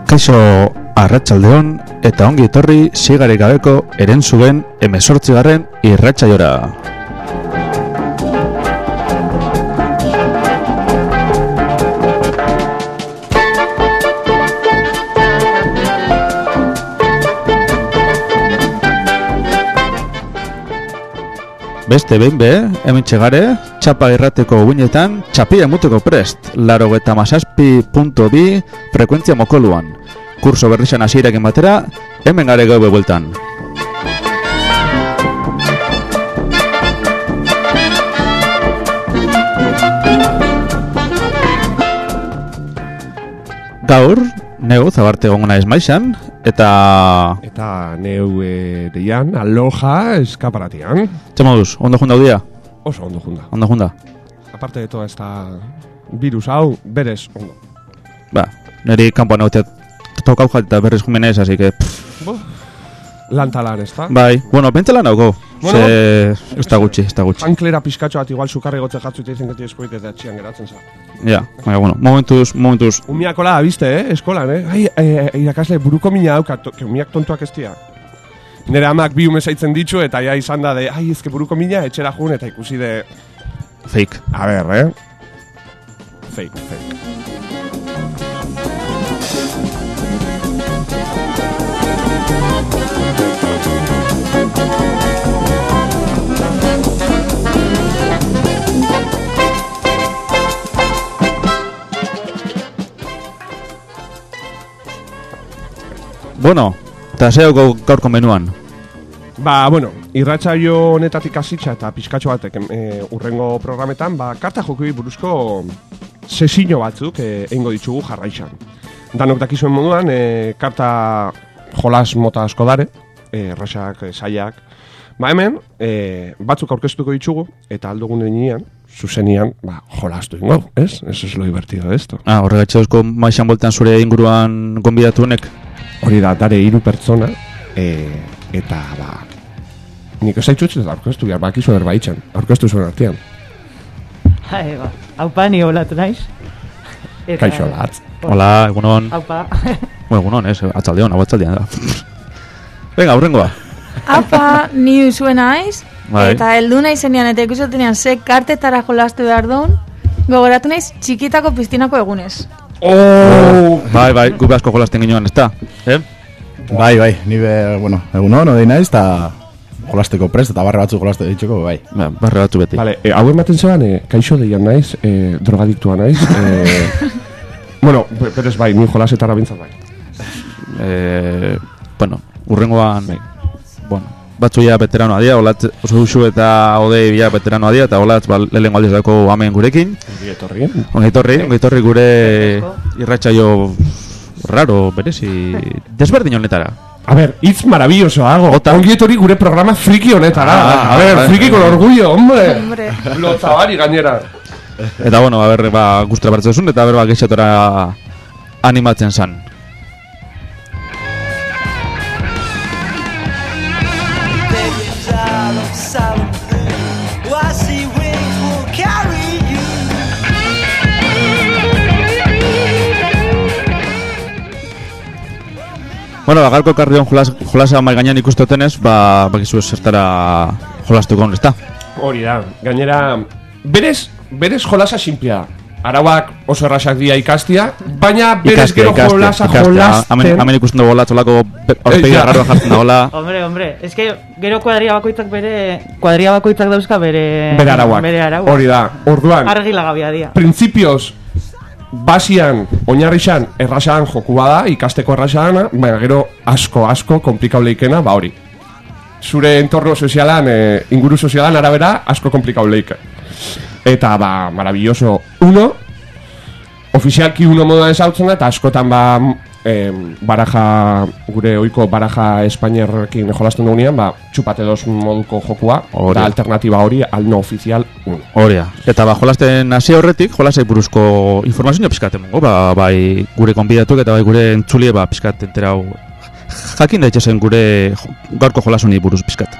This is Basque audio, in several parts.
Kaixo arratsaldeon eta ongi etorri sigarik gabeko Herentzugen 18. irratsaiora. Beste behin hemen txegare, txapa irrateko guinetan, txapia muteko prest, 97.2 frekuentzia mokoluan. Kurso berrizan hasierekin batera, hemen gare gaube bueltan. Gaur, neu zabarte gongona ez maixan, eta neu deian, aloha eskaparatian. Txamoduz, ondo junda dia? Oso ondo junda. Ondo junda? Aparte de toda esta virus hau, berez ondo. Ba, niri kanpoan egotea tokau eta berriz jumenez, así que... Lantalan, ez da? Bai, bueno, pentsalan hauko. Bueno, ez da gutxi. Anklera pizkatxo bat igual sukarri gotze jatzu eta izan geti eskuit eta txian geratzen za. Ja, baina, bueno, momentuz. Umiakola, biste, eskolan, irakasle buruko mina daukat, umiak tontuak ez dira. Nere amak bi ume zaitzen ditzu eta ja izan da de, ezke buruko mina, etxera jun eta ikusi de... Fake. A ber, Fake. Bueno, eta zehoko gaurko menuan? Ba, bueno, irratsaio honetatik hasitza eta pizkatxo batek urrengo programetan, karta jokoei buruzko sesio batzuk eingo ditugu jarraixan. Danok dakizuen moduan, karta jolas mota asko dare, errasak, saiak. Ba hemen, batzuk aurkeztuko ditugu, eta aldugun denean, zuzenian, jolastu ingo, ez? Eso es lo divertido de esto. Horregatxeuzko maixan boltan zure inguruan gonbidatu honek? Hori da, dare 3 pertsona, eta, nik esaitxutz eta aurkeztu behar, bakizu erbaitzen, aurkeztu zuen artean. Haupa, ni olatu naiz. Kaixo latz. Hola, egunon. Haupa. Egunon, atzaldeon, da. Venga, aurrengoa. Haupa, ni usue naiz, Bai. Eta heldu naizenean eta ikusotenean ze kartetara jolastu behar duen, gogoratu naiz txikitako piztinako egunez. Bai, gupe asko jolasten ginoan, ez da? Bai, egunon, odei naiz, eta jolasteko prest, eta barre batzu jolaste ditxeko, bai. Barre batzu beti. Vale, hau ematen zeban, kaixo deian naiz, drogadiktua naiz. Bueno, berez bai, ni jolasetara bintzat bai. Bueno, urrengoan, batzu ja veteranoa dira, olatz oso usu eta odei ja veteranoa dira, eta olatz lehenko aldiz dako amen gurekin. Ongi etorri gure irratsaio raro, berezi, desberdin honetara. A ver, hitz maravilloso hago. Ongi etorri gure programa friki honetara. A ver, friki con orgullo, hombre. Lotzabari gainera. Eta bueno, gustura bartzezun, eta geixatora animatzen zan. Bueno, gaurko karrion jolasa mai gainean ikustotenez, bakizu zertara jolastuko ez da. Hori da, gainera, berez jolasa simplea. Arauak oso errasak dira ikastia, baina berez gero jolasa jolasten. Hemen ikusten dugu olako aurpegi garroa jartzen da hola. Hombre, es que gero kuadria bakoitzak dauzka bere arauak. Hori da, orduan. Argila gabia dira. Printzipioz, basian, oinarrixan, errasan jokua da, ikasteko errasana, baina gero asko komplikauleikena, hori. Zure entorno sozialan, inguru sozialan arabera, asko komplikauleike. Eta, maravilloso, ofizialki moduan ezautzen da, eta askotan, baraja, gure oiko baraja espainiarrekin jolasten dugunean, txupate dos moduko jokua, eta alternatiba hori, al no ofizial, Horia, eta jolasten hasi horretik, jolasei buruzko informazioa pizkaten mongo, bai gure konbidatuk eta bai gure entzulie pizkat enterau jakin daitxezen gure gaurko jolasuni buruz pizkat.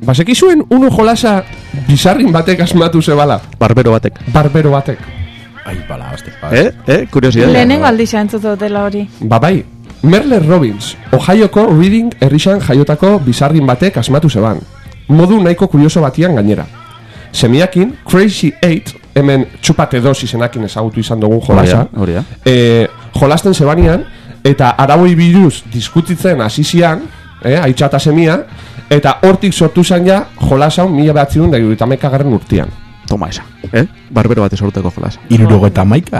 basekizuen uno jolasa bizarrin batek asmatu zebala. Barbero batek. Barbero batek. Ai, bala, hostia. Kuriosidad. Lehenengo aldisa entzutu dutela hori. Bai, Merle Robbins, Ohioko Reading herrixan jaiotako bizarrin batek asmatu zeban. Modu nahiko kurioso batian gainera. Semiakin, Crazy 8, hemen txupate 2 izenakin ezagutu izan dugun jolasa. Hori da. Jolasten zebanian, eta araboi biruz diskutitzen hasizian, aitxata semia, eta hortik sortu zen ja jolasa 1991 urtean. Toma esa, Barbero bat sorteko jolasa. 71?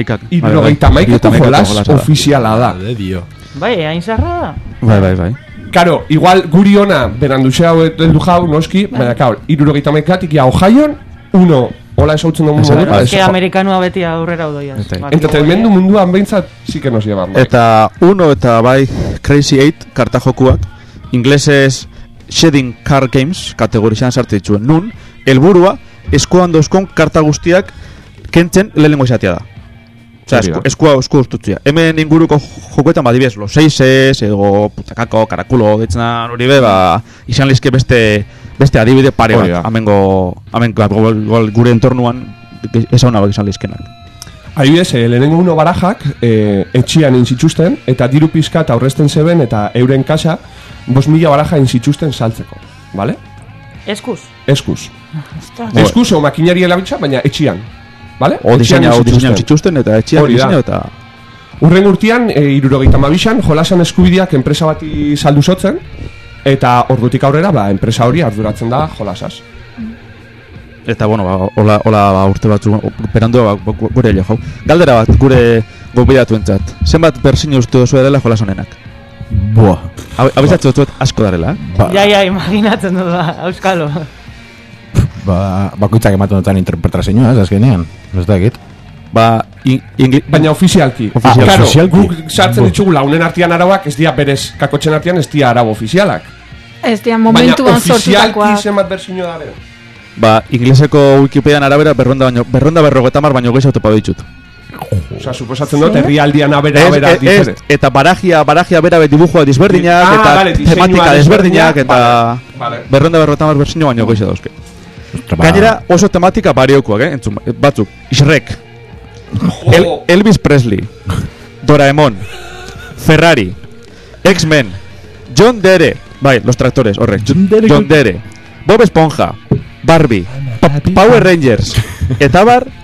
71 jolas ofiziala da. Bai, hain zarra da. Bai. Karo, igual guri ona beranduzea heldu jau, noski, baina karo, 71tik ja Ohioan, uno, hola esautzen dugu modura. Que amerikanua beti aurrera udoiaz. Entretenmendu munduan behintzat, sí que nos llevan. Eta uno eta bai Crazy 8 karta jokuak, inglesez Shedding Card Games kategorizan sartu dituen. Nun, helburua eskuan dozkon karta guztiak kentzen lehenengo izatea da. Osea, eskua ustutzia. Hemen inguruko jokoetan badibidez, los seises, edo putakako, karakulo, deitzen hori be, izan lizke beste adibide pare bat. Hemen gure entornuan ezagunak izan lizkenak. Adibidez, lehenengo uno barajak etxian inzituzten, eta diru pizka eta aurrezten zeben, eta euren kasa 5.000 baraja inzituzten saltzeko. Vale? Eskuz? Eskuz o makinari elabitza, baina etxian. Vale? O diseina zituzten eta etxian diseina eta... Urren urtean, 72an, jolasan eskubideak enpresa bati saldu zotzen, eta ordutik aurrera, enpresa hori arduratzen da jolasaz. Eta, hola urte batzu, perandua gure helio jau. Galdera bat, gure gonbidatu entzat. Zenbat berzine uste duzu edela jolas honenak? Buah. Abizatzen dutuet asko darela, Ja, imaginatzen dut da, auskalo. Bakoitzak ematen dutan interpretazioa, azkenean. Ez da egit. Baina ofizialki. Claro, guk sartzen ditugu launen artean arauak, ez dira berez, kakotzen artean ez dira arau ofizialak. Ez dira momentuan sortutakoa. Baina ofizialki zenbat berzino dare. Ingleseko Wikipedian arabera berronda 50 baino gehiago topa ditut. Osa, suposatzen dut, herrialdian abera diferent. Eta barajia bera dibujua desberdinak, eta tematika desberdinak, eta berronda 50 berzino baino gehiago dauzke. Gainera oso tematika bariokoak, entzun, batzuk, Shrek, Elvis Presley, Doraemon, Ferrari, X-Men, John Dere, los tractores, horrek, John Dere, Bob Esponja, Barbie, Power Rangers, eta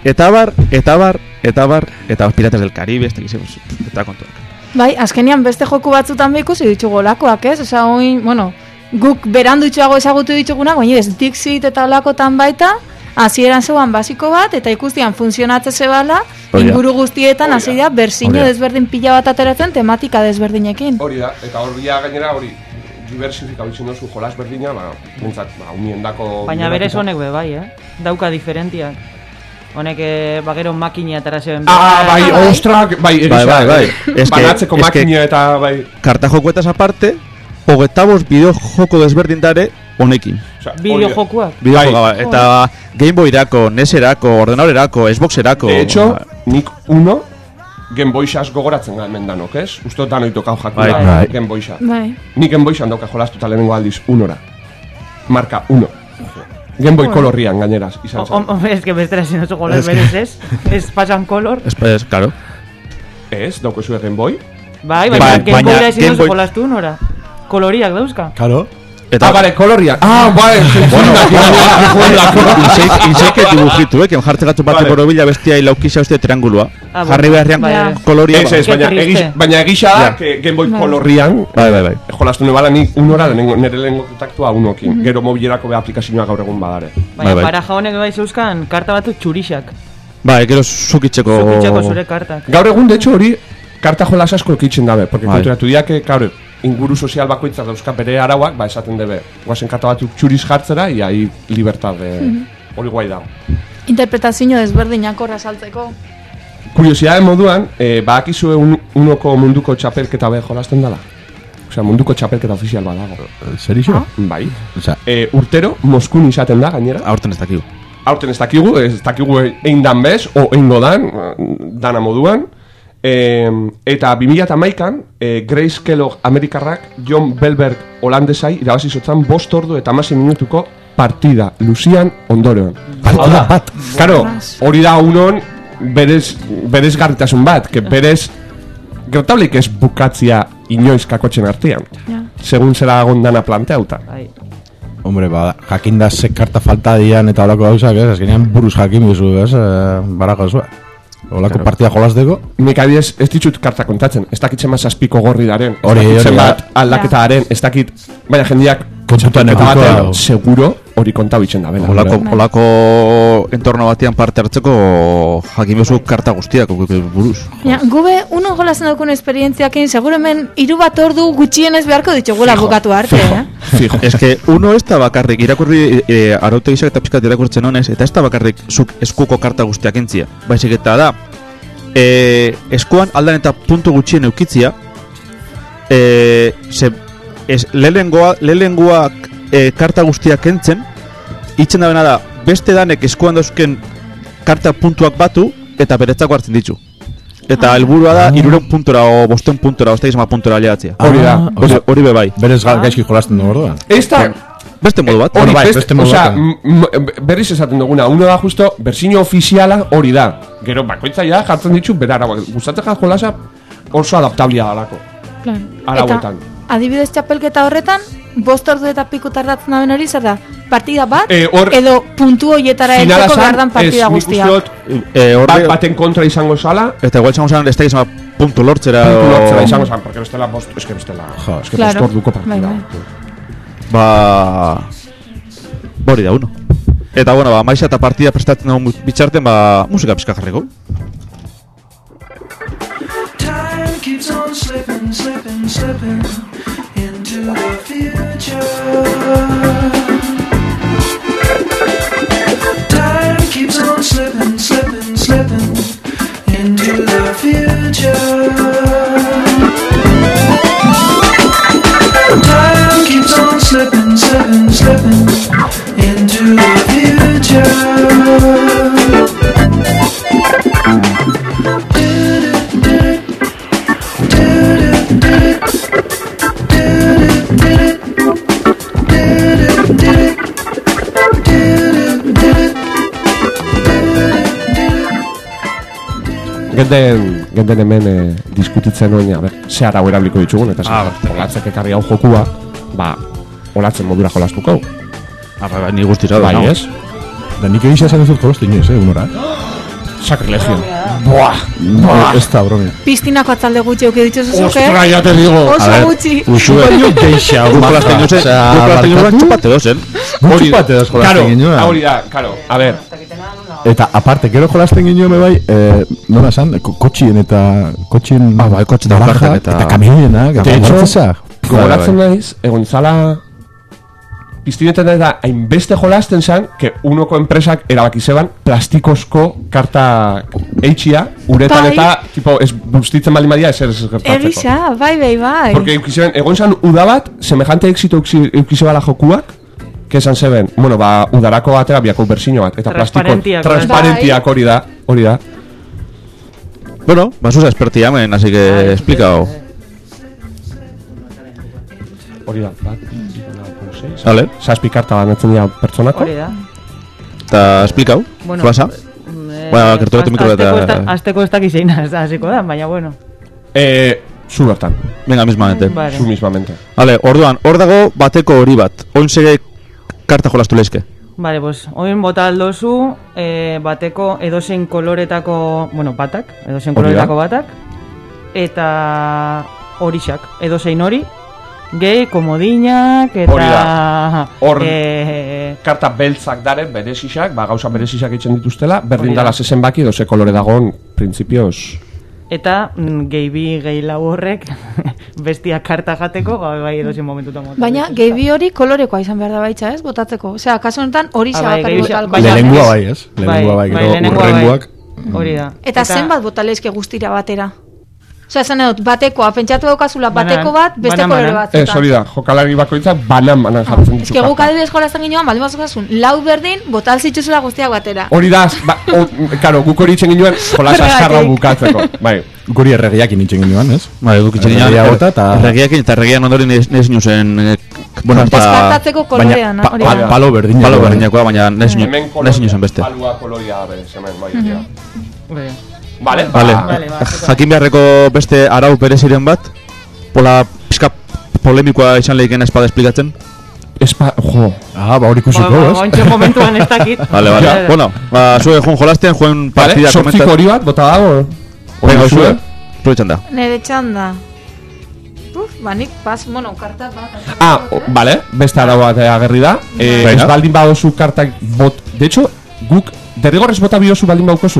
Piratas del Caribe, eta kontuak. Bai, azkenian beste joku batzutan ikusi ditugu olakoak, ez? Osa, guk berandu itxuago ezagutu ditugunak, baina ez Dixit eta olakotan baita, hasieran zeuan basiko bat, eta ikustian funtzionatze zebala, inguru guztietan hasi da berzino desberdin pila bat ateratzen tematika desberdinekin. Hori da, eta horria gainera hori diversifikau izan dozu jolas berdina, bintzat, uniendako... Baina berez honek be bai, dauka diferentiak. Honek, gero makina atara zeben... Bai, ostrak, bai, banatzeko makina eta bai... Karta jokuetaz aparte, 25 bideojoko desberdin dare honekin. Bideojokuak? Bideojokuak, eta Game Boyrako, NES-erako, ordenadorerako, Xbox-erako... De hecho, nik uno, Game Boy-xaz gogoratzen gamen danok, ez? Usto danoitok hau jakuna Game Boy-xa. Nik Game Boy-xan dauka jolastuta lehenengo aldiz unora. Marka, uno. Game Boy kolorrian gaineraz, izan zen. Hombre, es que bestera sin oso goles berez, ez? Ez pasan kolor. Ez, claro. Ez, dauko zuen Game Boy? Bai, Game Boyra ezin oso jolastu unora. Koloriak dauzka. Claro. Bale, koloriak. Bale, Inseike dibujitu, que jartze gatzu bate borobila bestia ilaukisa bestia triangulua. Jarri beharrian koloria. Baina egisa da, Game Boy kolorrian. Bai. Jolastu nebala nik unora, nire lehenko kontaktua unokin. Gero mobilerako be aplikazioa gaur egun badare. Baina paraja honek bai zeuzkan karta batu txurixak. Bai, gero zukitzeko zure kartak. Gaur egun, de hecho, hori karta jolas asko ekitzen dabe. Porque konturatu diake, gaur inguru sozial bakoitzak dauzka bere arauak, esaten debe, guazen karta batzuk txuriz jartzera, ia hi libertade hori guai da. Interpretazio desberdinak horra saltzeko. Kuriosidade moduan, badakizue unoko munduko txapelketa be jolasten dela? Osea, munduko txapelketa ofizial badago. Zer iso? Bai. Urtero, Moskun izaten da, gainera. Aurten ez dakigu. Ez dakigu egin dan bez, o egingo dan, dana moduan. Eta 2011an, Grace Kellogg Amerikarrak John Belberg holandesai irabazi zotzan 5 ordu eta 16 minutuko partida, Luzian ondorean. Bat. Karo, hori da unon berez garritasun bat, que berez gertableik ez bukatzia inoiz kakotxen artean. Segun zera gondana planteauta. Hombre, jakinda ze karta falta dian eta holako gauzak, ez? Azkenean buruz jakin bizu, ez? Barako zua. Olako partida jolazteko. Nik adidez ez ditut karta kontatzen. Ez dakitzen bat zazpiko gorri daren. Ez Hori, dakitzen bat aldaketa daren. Ez dakit, baina jendiak Kontutan eta eduko batean hau. seguro hori konta bitzen da bela. Olako entorno batian parte hartzeko jakin bezu karta guztiak buruz. Ja, gube, uno jolazen daukun esperientziakin, seguremen 3 bat ordu gutxienez beharko ditugula bukatu arte, Fijo. Ez que uno ez da bakarrik, irakurri arautegisak eta pizkat irakurtzen honez, eta ez da bakarrik zuk eskuko karta guztiak entzia. Baizik eta da, eskuan aldan eta puntu gutxien eukitzia, lehenengoak karta guztiak kentzen, itzen da bena da, beste danek eskuan dauzken karta puntuak batu, eta beretzako hartzen ditu. Eta helburua da, 300 puntora o 500 puntora, o 6 puntora aliatzea. Hori da. Hori be bai. Berez gaizki jolasten du orduan. Ez da... Beste modu bat. Hori, bai, beste modu osea, batean. berriz esaten duguna, uno da justo, berzino ofiziala hori da. Gero, bakoitza ja jartzen ditu, berara, gustatzen jolasa oso adaptablia dalako. Arauetan. Adibidez txapelketa horretan, 5 ordu eta piku tardatzen daben hori, zer da? Partida bat, hor- edo puntu horietara Finala heltzeko zan, behar dan partida nik guztia. uste dut, baten kontra izango zala, Eta igual zango zan, ez da izan puntu lortzera. puntu lortzera izango zan, porque bestela, Claro. orduko Bai, partida. bai. Hori da, uno. Eta, bueno, maixa eta partida prestatzen dugu bitxarten, musika pizka jarriko. Time keeps on slipping, slipping, slipping into the future. Time keeps on slipping, slipping, slipping into the future. Time keeps on slipping, slipping, slipping into the future. Genden hemen diskutitzen noen, zehar hau erabiliko ditugun, eta olatzek ekarri hau jokua, olatzen modura jolastuko. Bai, ni guztira da. Bai, ez? Da nik egisa esan duzut jolastu inoiz, unora. Sacrilegio. Ez da, bromi. Piztinako atzalde gutxi euki dituz zuke. Ostra, ya te digo. Oso gutxi. Baino geixa, Txupate dozen. Txupate doz jolasten ginoen. Hori da, karo, a ver. Eta aparte, gero jolasten ginoen bai, nola esan, kotxien eta... Kotxien... Bai, kotxe eta baraja, eta... Eta kamionenak, eta gortzesa. Gogoratzen naiz, egon zala... Piztinetan da hainbeste jolasten zan, que unoko enpresak erabaki zeban plastikozko karta eitxia, uretan Bai. eta, tipo, ez bustitzen baldin badia ezer ez gertatzeko. Egisa, bai. Porque egon zan uda bat, semejante éxito eukizebala jokuak, que esan zeben, bueno, udarako batera biako berzino bat, eta Transparentiak, transparentiak hori da. Bueno, Basusa experti hemen, así que explicao. Hori da, Vale. Zazpi karta banatzen dira pertsonako. Hori da. Eta explicau, klasa. Bueno, kertu mikro eta... Azteko ez dakiz egin hasiko da, baina bueno. Zu bertan, Venga, mismamente. Vale. zu mismamente. Vale, orduan, hor dago bateko hori bat. Oin sege karta jolastu lehizke. Vale, pues, oin bota aldozu, bateko edozein koloretako, bueno, batak, edozein Hori da. koloretako batak, eta horixak, edozein hori, gehi, komodinak, eta... Hori da. Hor- Karta beltzak daren, berezixak, gauza berezixak egiten dituztela, berdin Hori da. dala zezen baki, edo ze kolore dagoen, printzipioz... Eta gehi bi, gehi lau horrek bestia karta jateko, bai edozein momentutan motatzen. Baina, gehi bi hori kolorekoa izan behar da baitza, ez? Botatzeko. Osea, kasu honetan hori bai, bakarrik gehixa- botalko. baina- Lehengua bai, ez? Bai, Lehengua bai, bai, gero lehenengoa bai. urrengoak... Hori da. Eta zenbat botalezke guztira batera? Osea, esan edot, batekoa, pentsatu daukazula bateko bat, beste Banan, kolore banan. batzutan. Ez, hori da, jokalari bakoitzak banan jartzen Ez ditu que guk karta. adibidez jolazten ginoan, baldin bazukasun, lau berdin, botal zituzula guztiak batera. Hori da, karo, guk hori itzen ginoen, jolas Horregatik. azkarra bukatzeko. Bai, Guri erregiakin nintzen ginoan, ez? Bai, guk itxekin Erregia bota eta... Erregiakin eta erregian ondoren ez nuzen... Bueno, Deskartatzeko kolorean, hori da. Palo berdinakoa. Palo berdinakoa, baina ez nuzen beste. Palua koloria bez, hemen, bai, ja. Vale. Vale. Jakin beharreko beste arau bereziren bat, pola pizka polemikoa izan lehiken espada esplikatzen. Jo. Ah, ba hori ikusiko, ez? Ointxe momentuan ez dakit. Vale. Bueno, zue joan jolasten, joan partida komentat. Sortziko hori bat, bota dago. Venga, zue. Zue txanda. Nere txanda. Nik bueno, karta bat. Vale, beste arau bat agerri da. Ez baldin badozu kartak bot... De hecho, guk derrigorrez bota biozu baldin baukozu.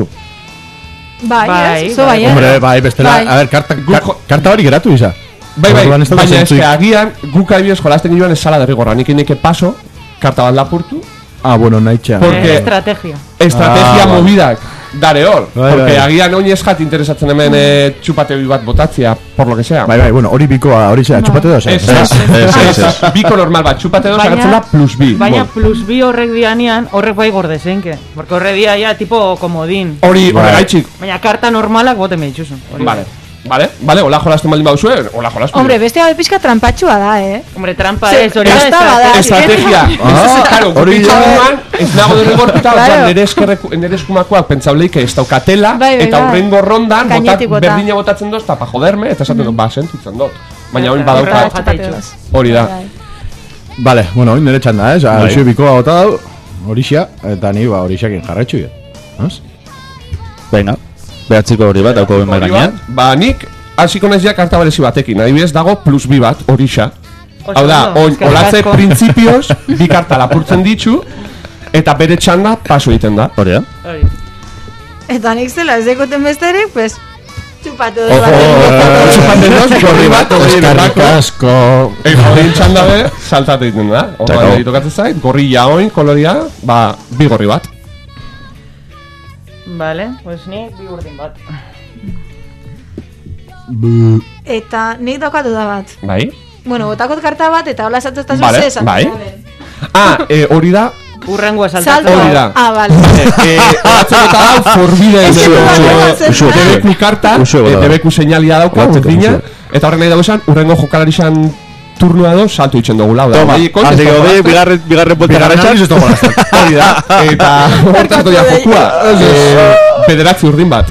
Bai, zo bai, Hombre, bai, bestela, a ver, karta hori geratu isa. Bai, baina eske agian guk adibidez jolasten joan ez sala derrigorra. Nik ineke paso, karta bat lapurtu. Bueno, nahi txan. Estrategia movidak, dare hor. Porque agian oinez jat interesatzen hemen txupate bat botatzia, por lo que sea. Bai, bueno, hori bikoa, hori zera, txupate doz, Ez, biko normal bat, txupate doz agertzen da plus bi. Baina plus bi horrek dianean, horrek bai gordezenke. Porque horre dia ya tipo komodin. Hori gaitxik. Baina karta normalak bote mehitxuzun. Vale, hola jolasten baldin bauzue, hola jolasten. Hombre, beste gabe pizka trampatxua da, Hombre, trampa ez, hori da estrategia. Claro, hori jaman, ez nago derrigortuta, nere eskumakoak pentsauleik ez daukatela, eta horrengo rondan, berdina botatzen doz, eta pa joderme, eta esaten dut, sentitzen dut. Baina hori badauka, hori da. Vale, bueno, hori nere txanda, ez? Hoxio bikoa bota dau, horixa, eta ni horixakin jarraitxu ez? Venga. Behatziko hori bat, dauko ben gainean. Nik, hasiko naiz ja karta berezi batekin. Adibidez dago plus bi bat, horixa. Hau da, olatze printzipioz, bi karta lapurtzen ditzu, eta bere txanda paso egiten da. Hori da. Eta nik zela ez dekoten besterik, pues, txupatu dut bat. Txupatu dut, gorri bat, eskarrik asko. Egin txanda be, saltatu egiten da. Horra editokatzen zait, gorri jaoin, koloria, bi gorri bat. Vale, pues ni bi urdin bat. Eta nik daukatu da bat. Bai? Bueno, botakot karta bat eta hola esatu ez vale, esan. Bai. Hori da. Urrengoa saltatu. Hori da. Vale. Horatzen eta da, forbide debeku karta, debeku seinalia dauka, urdina, eta horren nahi dago esan, urrengo jokalari esan turnoa do, salto itxen dugu lau da. Así que ode, bigarren polta garratxan. Hori da. Eta hortazko dia jokua. Bederatzi urdin bat.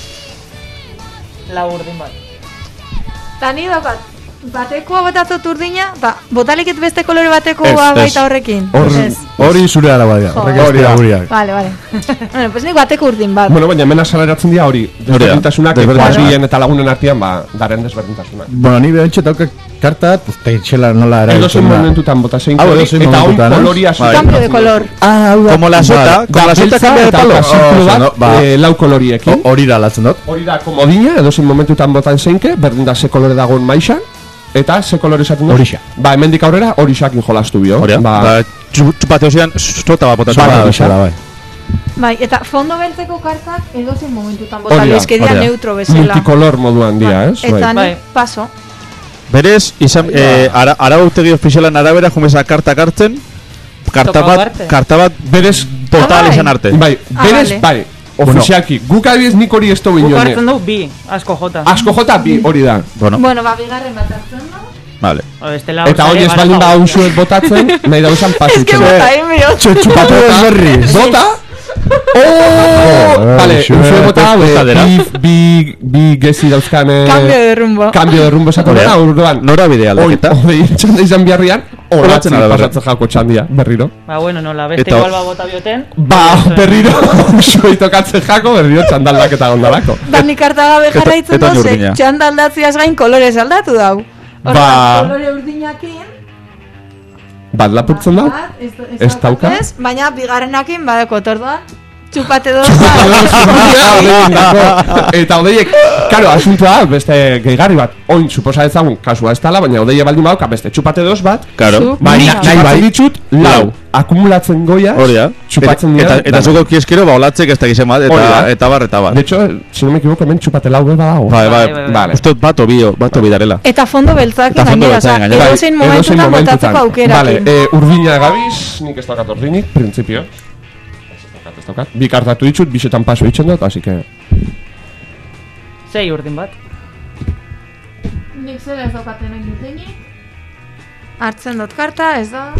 Lau urdin bat. Ta ni daukat, batekoa botatzot urdina, eta botaliket beste kolore batekoa baita horrekin. Hori zure araba dira. Hori da guriak. Vale. Bueno, pues nik bateko urdin bat. Bueno, baina hemen asaleratzen dira hori. Desberdintasunak, kuadrien eta lagunen artean, daren desberdintasunak. Bueno, ni behantxe dauka karta, eta itxela nola era. Edozen momentutan bota zein kolik, eta hon koloria zuten. Cambio de color. Como la sota cambia de palo. Lau koloriekin. Hori da latzen dut. Hori da komodina, edozen momentutan botan zeinke, berdin da ze kolore dagoen maixan. Eta ze kolore esaten dut? Horixa. Hemendik aurrera horixakin jolastu bio. Hori da. Txupate hozian, sota bat botatzen. Bai, eta fondo beltzeko kartak edozen momentutan bota lezkedia neutro bezala. Multicolor moduan dira, ez? Eta ni paso. Berez, arautegi ofizialan arabera jumeza kartak hartzen, karta bat berez total izan arte. Bai, berez, bai. Ofizialki, guk adibidez nik hori ez du binone. Guk hartzen dugu bi, asko jota. Asko jota bi, hori da. Bueno, bigarren bat hartzen du. Vale. Eta hori ez baldin ba usuet botatzen, nahi dauzan pasu itxen. Ez que bota, mio. Txupatu berriz. Bota? Vale, usuet bota, bi gezi dauzkan... Cambio de rumbo esatu dena, urduan. Nora bidea aldaketa. Hori, txanda izan biharrian, olatzen pasatzen jako txandia, berriro. Bueno, nola, beste igual bota bioten. Berriro, usuet tokatzen jako, berriro txandaldaketa gondalako. Nik hartagabe jarraitzen doze, txandaldatziaz gain kolorez aldatu dau. Kolore urdinakin bat lapurtzen dau? Ez dauka? Baina bigarrenakin badeko tordoan txupate doz Eta odeiek, karo, asuntua da, beste gehigarri bat. Oin, suposa ezagun, kasua ez tala, baina odeie baldin badauka beste txupate doz bat. Baina txupatzen ditut, lau. Akumulatzen goiaz, txupatzen dira. Eta zuko kieskero, olatzek ez da gizem bat, eta bar. De hecho, si no me equivoco, hemen txupate lau beba dago. Vale. Uste bato bidarela. Eta fondo beltzak gainera, edozein momentutan botatzeko aukera. Urdina gabiz, nik ez daukat urdinik, printzipio. Bi kartatu ditut, bisetan paso ditzen dut, así que... 6 urdin bat. Nik zer ez daukaten nahi dutenik. Hartzen dut karta, ez da.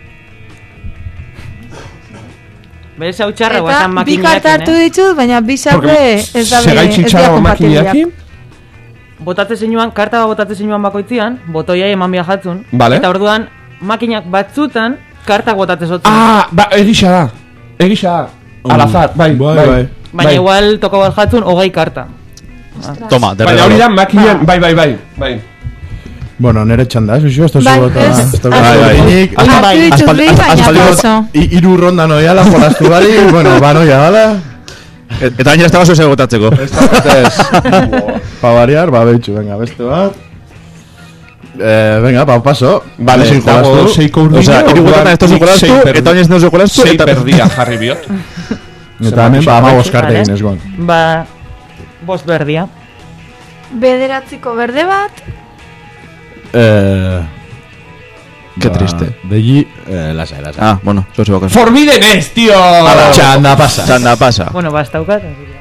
Berez hau txarra Eta guazan bi makiniakin, karta hartu ditut, baina bi sable ez da Segaitzi txarra makiniakin? Botatze zeinuan, karta bat botatze zeinuan bakoitzian, botoiai eman bia jatzun. Vale. Eta orduan, makinak batzutan, kartak botatze zotzen. Ah, ba, egisa da. Alazar, bai. Baina igual toko bat jatzun, 20 karta. Toma, Baina hori da makinan, bai. Bueno, nere txanda, eso esto Bai, bota. ez. Bai. Hartu ditut bi, baina paso. Hiru ronda noiala jolastu bari, bueno, ba noia gala. Eta gainera ez da baso gotatzeko. Pa variar, ba beitxu, venga, beste bat. Venga, pa paso. Vale, sin dago jolastu. 6 urdin. Osea, hiru guetan ez tozu jolastu, eta gainera ez tozu jolastu, 6 eta perdia jarri biot. Eta hemen, ba, ama boskarte Vale. egin esgoan. Ba, bost berdia. Bederatziko berde bat. Qué triste. Degi, lasai. Ah, bueno, zoze bakaz. Forbidden ez, tío! Txanda pasa. Txanda pasa. Bueno, ba, ez daukat. así que-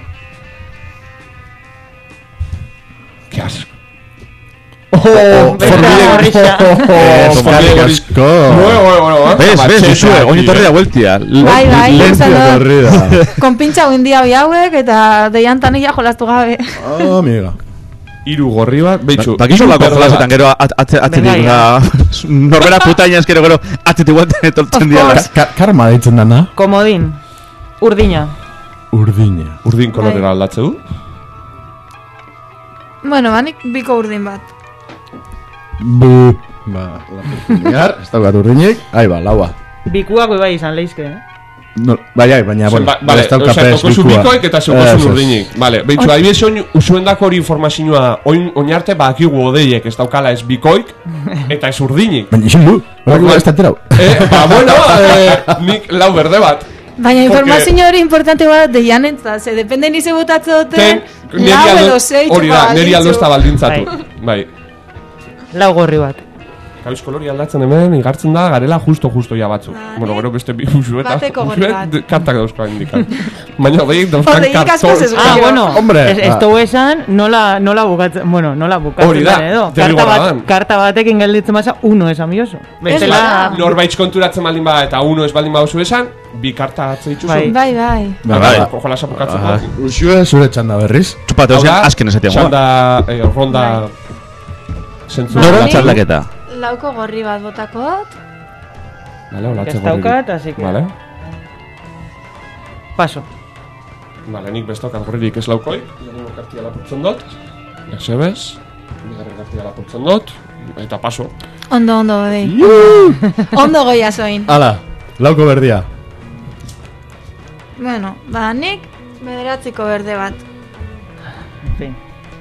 Qué asco. Forbidden gorrixa. Eskerrik asko. Bueno. Ves, usue, oin etorri da hueltia. Bai, Lentzia esan dut. torrida. Konpintxa guindia bi hauek, eta deiantan ia jolastu gabe. Oh, amiga. Hiru gorri bat, beitxu. Bakizu lako jolasetan gero atzetik, Venga, norbera putaina eskero gero atzetik guanten etortzen diala. Karma deitzen dana. Komodin. Urdina. Urdina. Urdin kolorera aldatzeu. Bueno, banik biko urdin bat. Bu. Ba, lapurtinar, ez daukat urdinik. Ahí ba, laua. Bikuak bai izan leizke, No, baina, bueno, Vale, ez dauka osea, pez tokozu bikua. bikoik eta zeukozu Eso es. urdinik. Vale, beitxu, adibidez usuendako hori informazioa oinarte bakigu odeiek ez daukala ez bikoik eta ez urdinik. Baina izan du, horrela ez taterau. Ba, bueno, nik lau berde bat. Baina informazio hori importante bat deianentzat, ze depende nize botatze duten, lau edo zei hori da, neri aldo ez da baldintzatu. Bai. Bai. Lau gorri bat. Gabiz kolori aldatzen hemen, igartzen da, garela justo ja batzuk. Vale. Bueno, gero beste bi usueta. Bateko gorri bat. Kartak dauzkoa indikan. Baina odeiek dauzkan Odeiek askoz ez Ah, bueno, Hombre, ez dugu esan, nola bukatzen, bueno, nola bukatzen Hori da, edo. derrigorra Karta batekin gelditzen basa, uno esan bioso. Bestela, bada. Norbait konturatzen baldin bada eta uno ez baldin baduzu esan, bi karta hartze dituzu. Bai. Bai. Bai. Jolasa bukatzeko. Usue zure txanda berriz. Txupate, ozean, asken esatea. Txanda, ronda... Zentzu. Nora txaldaketa. Lauko gorri bat botako dut. Vale, olatze ez daukat, así que... Vale. Paso. Vale, nik bestokat gorririk ez laukoi. Lehenengo kartia lapurtzen dut. Exebes. Bigarren kartia lapurtzen dut. Eta paso. Ondo, bai. Ondo goia zoin. Hala, lauko berdia. Bueno, ba, nik bederatziko berde bat. En fin.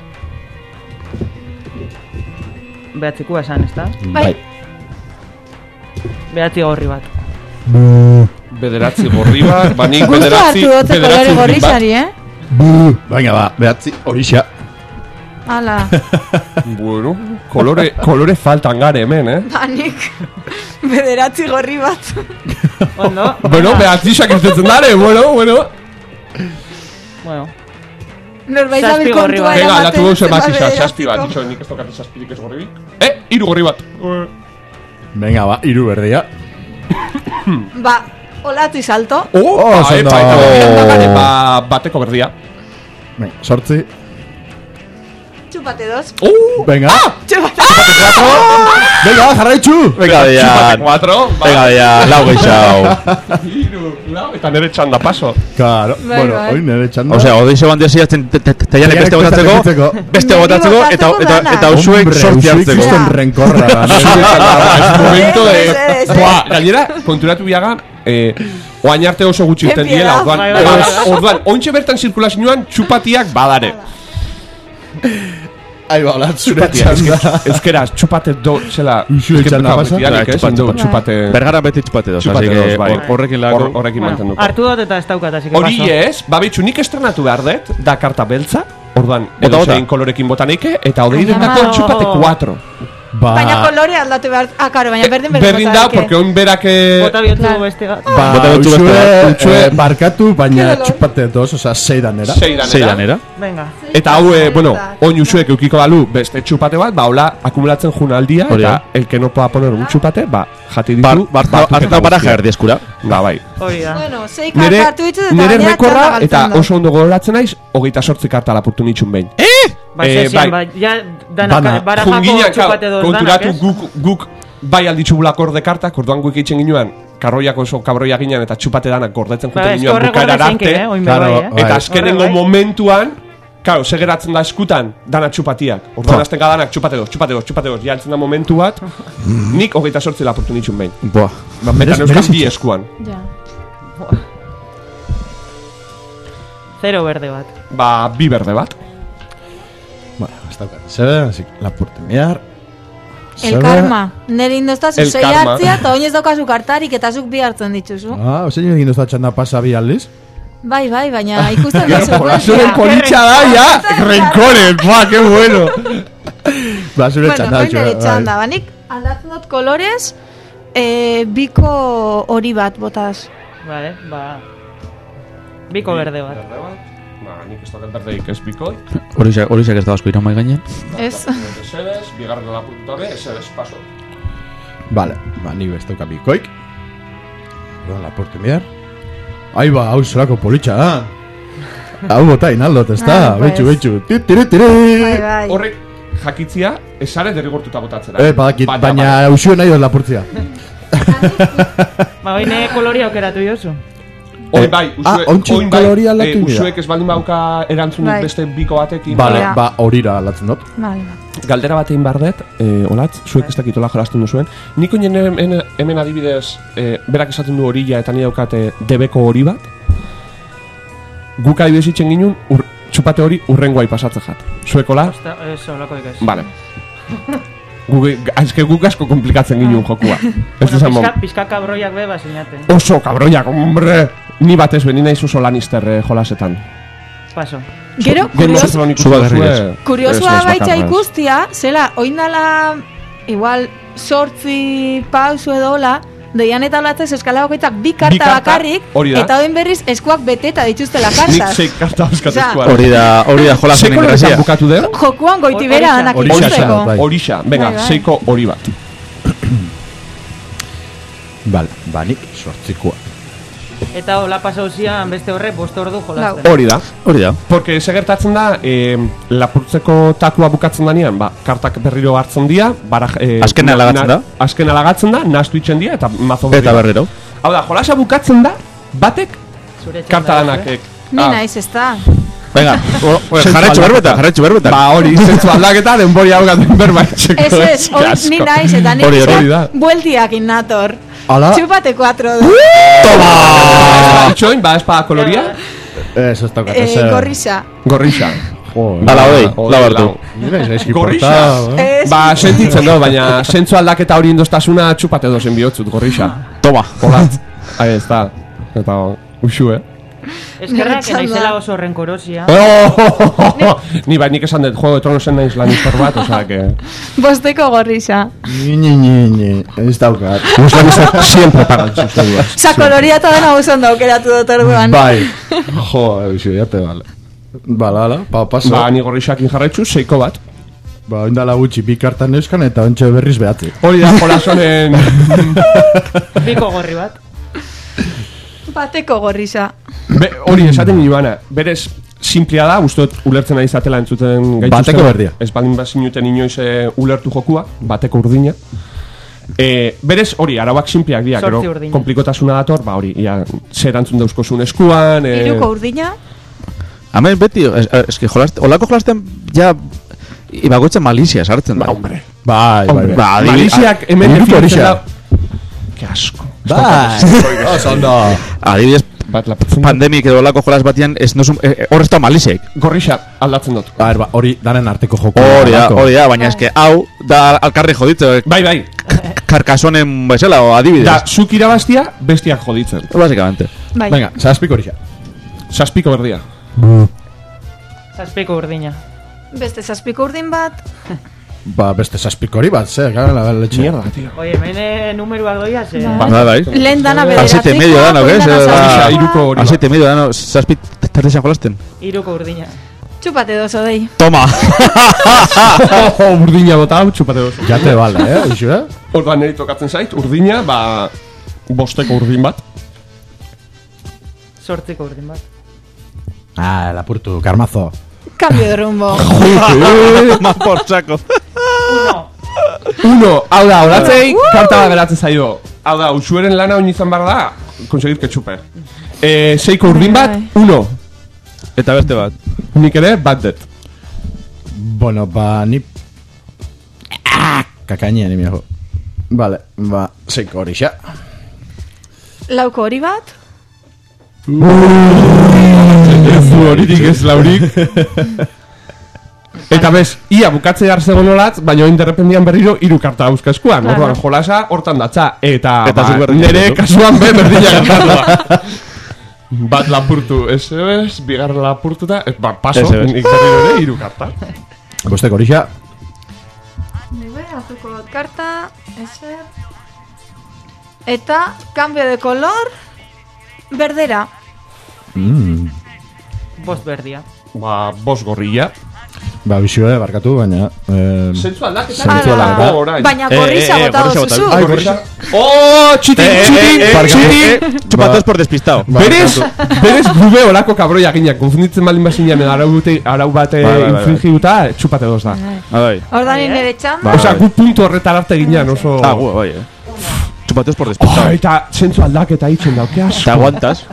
Behatzikua esan, ez da? Bai. Behatzi gorri bat. Bederatzi gorri bat, banik Gusto bederatzi... hartu dutze kolore gorrixari, Baina ba, behatzi horixa. Hala. Bueno, kolore faltan gare hemen, Ba, nik bederatzi gorri bat. Ondo? Bueno, behatzixak irtetzen dare, bueno. Bueno. Norbait Zazpi zabil gorri kontua bat. Venga, eramaten. aldatu gauze zenbat batisa, saspi bat. bederatziko. Itxo, nik ez tokat saspirik ez gorririk. Hiru gorri bat. Venga ba, hiru berdia. Ba, olatu izalto. Ondo. Bateko berdia. Venga, sortzi. Txupate dos. Venga. Txupate. Venga, jarraitzu. Venga, Txupate ya. 4. Venga, ya, lau geixau. Hiru, lau, eta nire txanda paso. Claro, Bai, bueno, bai. hoy nere txanda. Osea, odeize bandia ziatzen taianek beste botatzeko, beste Niri botatzeko, botatzeko dana. eta usuek sortzi hartzeko. Kriston renkorra. Es momento de... Ez. Buah, gainera, konturatu biaga, oain arte oso gutxi irten Qué diela, piedad. orduan, ointxe bertan zirkulazioan txupatiak badare. Ahí va, hola, zure Txupatia, txanda. euskeraz, txupate do, zela... Zure txanda pasa? Txupate... Bergara beti txupate doz, Txupate así dos, que bai. horrekin lako. Horrekin mantenduko. Hartu dut eta ez daukat, así que Hori paso. ez, babitxu nik estrenatu behar dut, da karta beltza, orduan, Bota. edo zein kolorekin botaneike, eta Ai, odeirendako ama. txupate 4. Baina kolore aldatu behar... Karo, baina berdin da, porque oin berak... Bota bihotzu beste gat. Uxue barkatu, baina txupate dos, oza, 6 danera. 6 danera. Venga. Eta hau, bueno, oin usuek eukiko balu beste txupate bat, ba, hola, akumulatzen juna aldia, eta el que no pueda poner un txupate, ba, jati ditu... Harta baraja erdi eskura. Ba, bai. Hori da. Bueno, 6 karta hartu ditut eta nire baina rekorra, txarra eta galtzen oso ondo gogoratzen naiz, 28 karta lapurtu nitxun behin. Bai, ja, danak, barajako txupate dos danak, konturatu guk bai alditxubulak orde kartak, orduan guik eitzen ginuan, karroiak oso kabroia ginen eta txupate danak gordetzen juten ginuan bukaerar arte, eta azkenengo momentuan, claro, segeratzen da eskutan dana txupatiak. Orduan azten danak txupate dos, jaltzen da momentu bat, nik 28 lapurtu nitxun behin. Boa. Metan euskan bi eskuan. Ja. 0 berde bat. Ba, 2 berde bat. Bueno, hasta acá. Así la oportunidad. El karma. Nere indoztazu 6 hartzia, eta oinez daukazu kartarik eta zuk bi hartzen dituzu. Ah, osein egin dozta txanda pasa bi aldiz? Bai, baina ikusten duzu. Jolazuren politxa da, ya, renkoren, que bueno. Ba, zure txanda. Bueno, oin txanda, banik aldatzen dut kolorez, biko hori bat botaz. Vale, ba... Biko berde bat. Ba, nik ez dakat berdeik ez bikoi. Horisak ez da asko iran mai gainen. Ez. Esebes, bigarren lapurtutabe, esebes, paso. Vale, ba, nik ez dauka bikoik. La oportunidad. Ahí ba, hau zelako politxa da. Hau bota inaldot, ez da, betxu. Bai. Horrek, jakitzia, esare derrigortuta botatzera. Badakit, baina usio nahi doz lapurtzia. Ba, baina koloria aukeratu jozu. Oin bai, usuek ez baldin bauka erantzunik beste biko batekin. Vale, ba, horira alatzen dut. Galdera bat egin bardet, olatz, zuek ez dakitola jolasten duzuen. Niko hemen adibidez, berak esaten du horila eta nire daukate debeko hori bat. Guk adibidez itxen ginen, txupate hori urrengoai pasatzen jat. Zuekola? Ez, olako ikaz. Vale. Guk asko komplikatzen ginen jokua. Pizka kabroiak beba sinaten. Oso kabroiak, hombre! Ni batez beni naiz oso Lannister jolasetan. Paso. Gero, kuriosua baitza ikustia, zela, oindala, igual, 8 pausu edola, deian eta olatzez eskala hogeitak bi karta bakarrik, eta oin berriz eskuak beteta dituztela kartaz. Nik 6 karta euskat eskuak. Hori da jolasen ingresia. Seiko bukatu deo? Jokuan goitibera danak ikusteko. Horixa, venga, seiko hori bat. Vale, banik, 8koa. Eta hola pasau zian beste horre 5 ordu jolasten. Hori da. Porque segertatzen da, lapurtzeko takua bukatzen danean, ba, kartak berriro hartzen dira, azken alagatzen da, nastu itzen dira, eta mazo berriro. Eta berriro. Hau da, jolasa bukatzen da, batek, karta danakek. Ni naiz, ez da. Venga, jarretxu berbeta. Ba, hori, zentzu aldaketa, denbori hau gaten berbaitxeko. Ez, hori ni naiz, eta nik izan bueltiak innator. Txupate 4 du. Toma! Txoin, ba, espada koloria? Ez tokat. Gorrisa. Dala, labartu. Gorrisa. Ba, sentitzen do, baina zentzu aldaketa hori indostasuna txupate 2 bihotzut, gorrisa. Toma. Holat. Ahí está. Eta, uxue. Eskerrak, naizela oso renkorosia. Ni bai, nik esan dut, Juego de Tronosen naiz Lannister bat, osea que... 5 gorrisa. Ez daukat. Lannister siempre pagan sus deudas. Sa koloria eta dena guzon daukeratu dut orduan. Bai. Jo, ebizio, jate, bale. Bala, paso. Ba, ni gorrisakin jarraitzu, 6 bat. Ba, oindala gutxi bi kartan euskan eta ontxe berriz behatzi. Hori da, jolasonen... Biko gorri bat. Bateko gorrisa. Hori, esaten nioana, berez simplia da, ustot ulertzen ari zatela entzuten gaituzten. Bateko berdia. Ez baldin bazinuten inoiz ulertu jokua, bateko urdina. Berez hori, arauak simpliak dira, gero komplikotasuna dator, ba hori, zer antzun dauzkozun eskuan. 3 urdina? Hemen beti, eski olako jolasten, ja, imagoitzen malizia sartzen da. Hombre. Bai. Maliziak hemen definitzen da. Ke asko. Bai. Ondo. Adibidez, pandemik edo olako jolas batian, hor ez da maliziek. Gorrixa aldatzen dut. Ba, hori danen arteko joko. Hori da, baina eske, hau, da alkarri joditze. Bai. Karkasonen bezala, o adibidez. Da, zuk irabaztia, bestiak joditzen. Básicamente. Venga, 6 horixa. 6 berdia. 6 urdina. Beste 6 urdin bat. Ba, beste zazpiko hori bat, ze, gara la letxe. Mierda, tío. Oye, hemen numeruak doia, ze... Bai. Lehen dana A bederatzi. 7,5 dano, ¿qué? Iruko hori A bat. 7,5 dano, zazpi tartexan jolasten. Iruko urdina. Txupate dos, odei. Toma! Urdina bota hau, txupate dozu. Jate balda, isu, Orduan niri tokatzen zait, urdina, ba... Bosteko urdin bat. 8 urdin bat. Ah, lapurtu, karmazo. Cambio de rumbo. Más por saco. 1, hau da, horatzei, karta bat geratzen zaio. Hau da, usueren lana oin izan behar da, conseguir que chupe. 6ko urdin bat, 1. Eta beste bat. Nik ere, bat det. Bueno, ba, ni... Kakaña, ni miajo. Vale, ba, 6 hori xa. Lauko hori bat. Ez du horirik ez laurik. Eta bez, ia bukatze dar zegonolatz, baina oin derrependian berriro 3 karta dauzka eskuan. Orduan, jolasa hortan datza. Eta Eta ba, zuk berdina nere dut. kasuan berdina gertatu da. Bat lapurtu, ez, bigarren lapurtuta, paso, Ez. nik berriro ere 3 karta. Bosteko hori xa. Nire, azuko karta, eser. Eta, cambio de color, berdera. Bost berdia. Ba, bos gorrilla. Ba, bisue, barkatu, baina... Zentzu aldaketa. Zentzu aldaketa. Orain. Baina gorriza bota gorriza dozuzu. bota. Ai, gorrixa. Oh, txitin, Chupatos por despistado. Berez gube olako kabroia ginak, konfunditzen baldin bazinean arau bate Bai. infringiuta, txupate doz da. Bai. Ordan nire txanda. Bai. Osea, gu puntu horretar arte ginean oso... Ah, bai. Chupatos por despistado. Eta zentzu aldaketa itxen dau, ke Te asko. aguantas.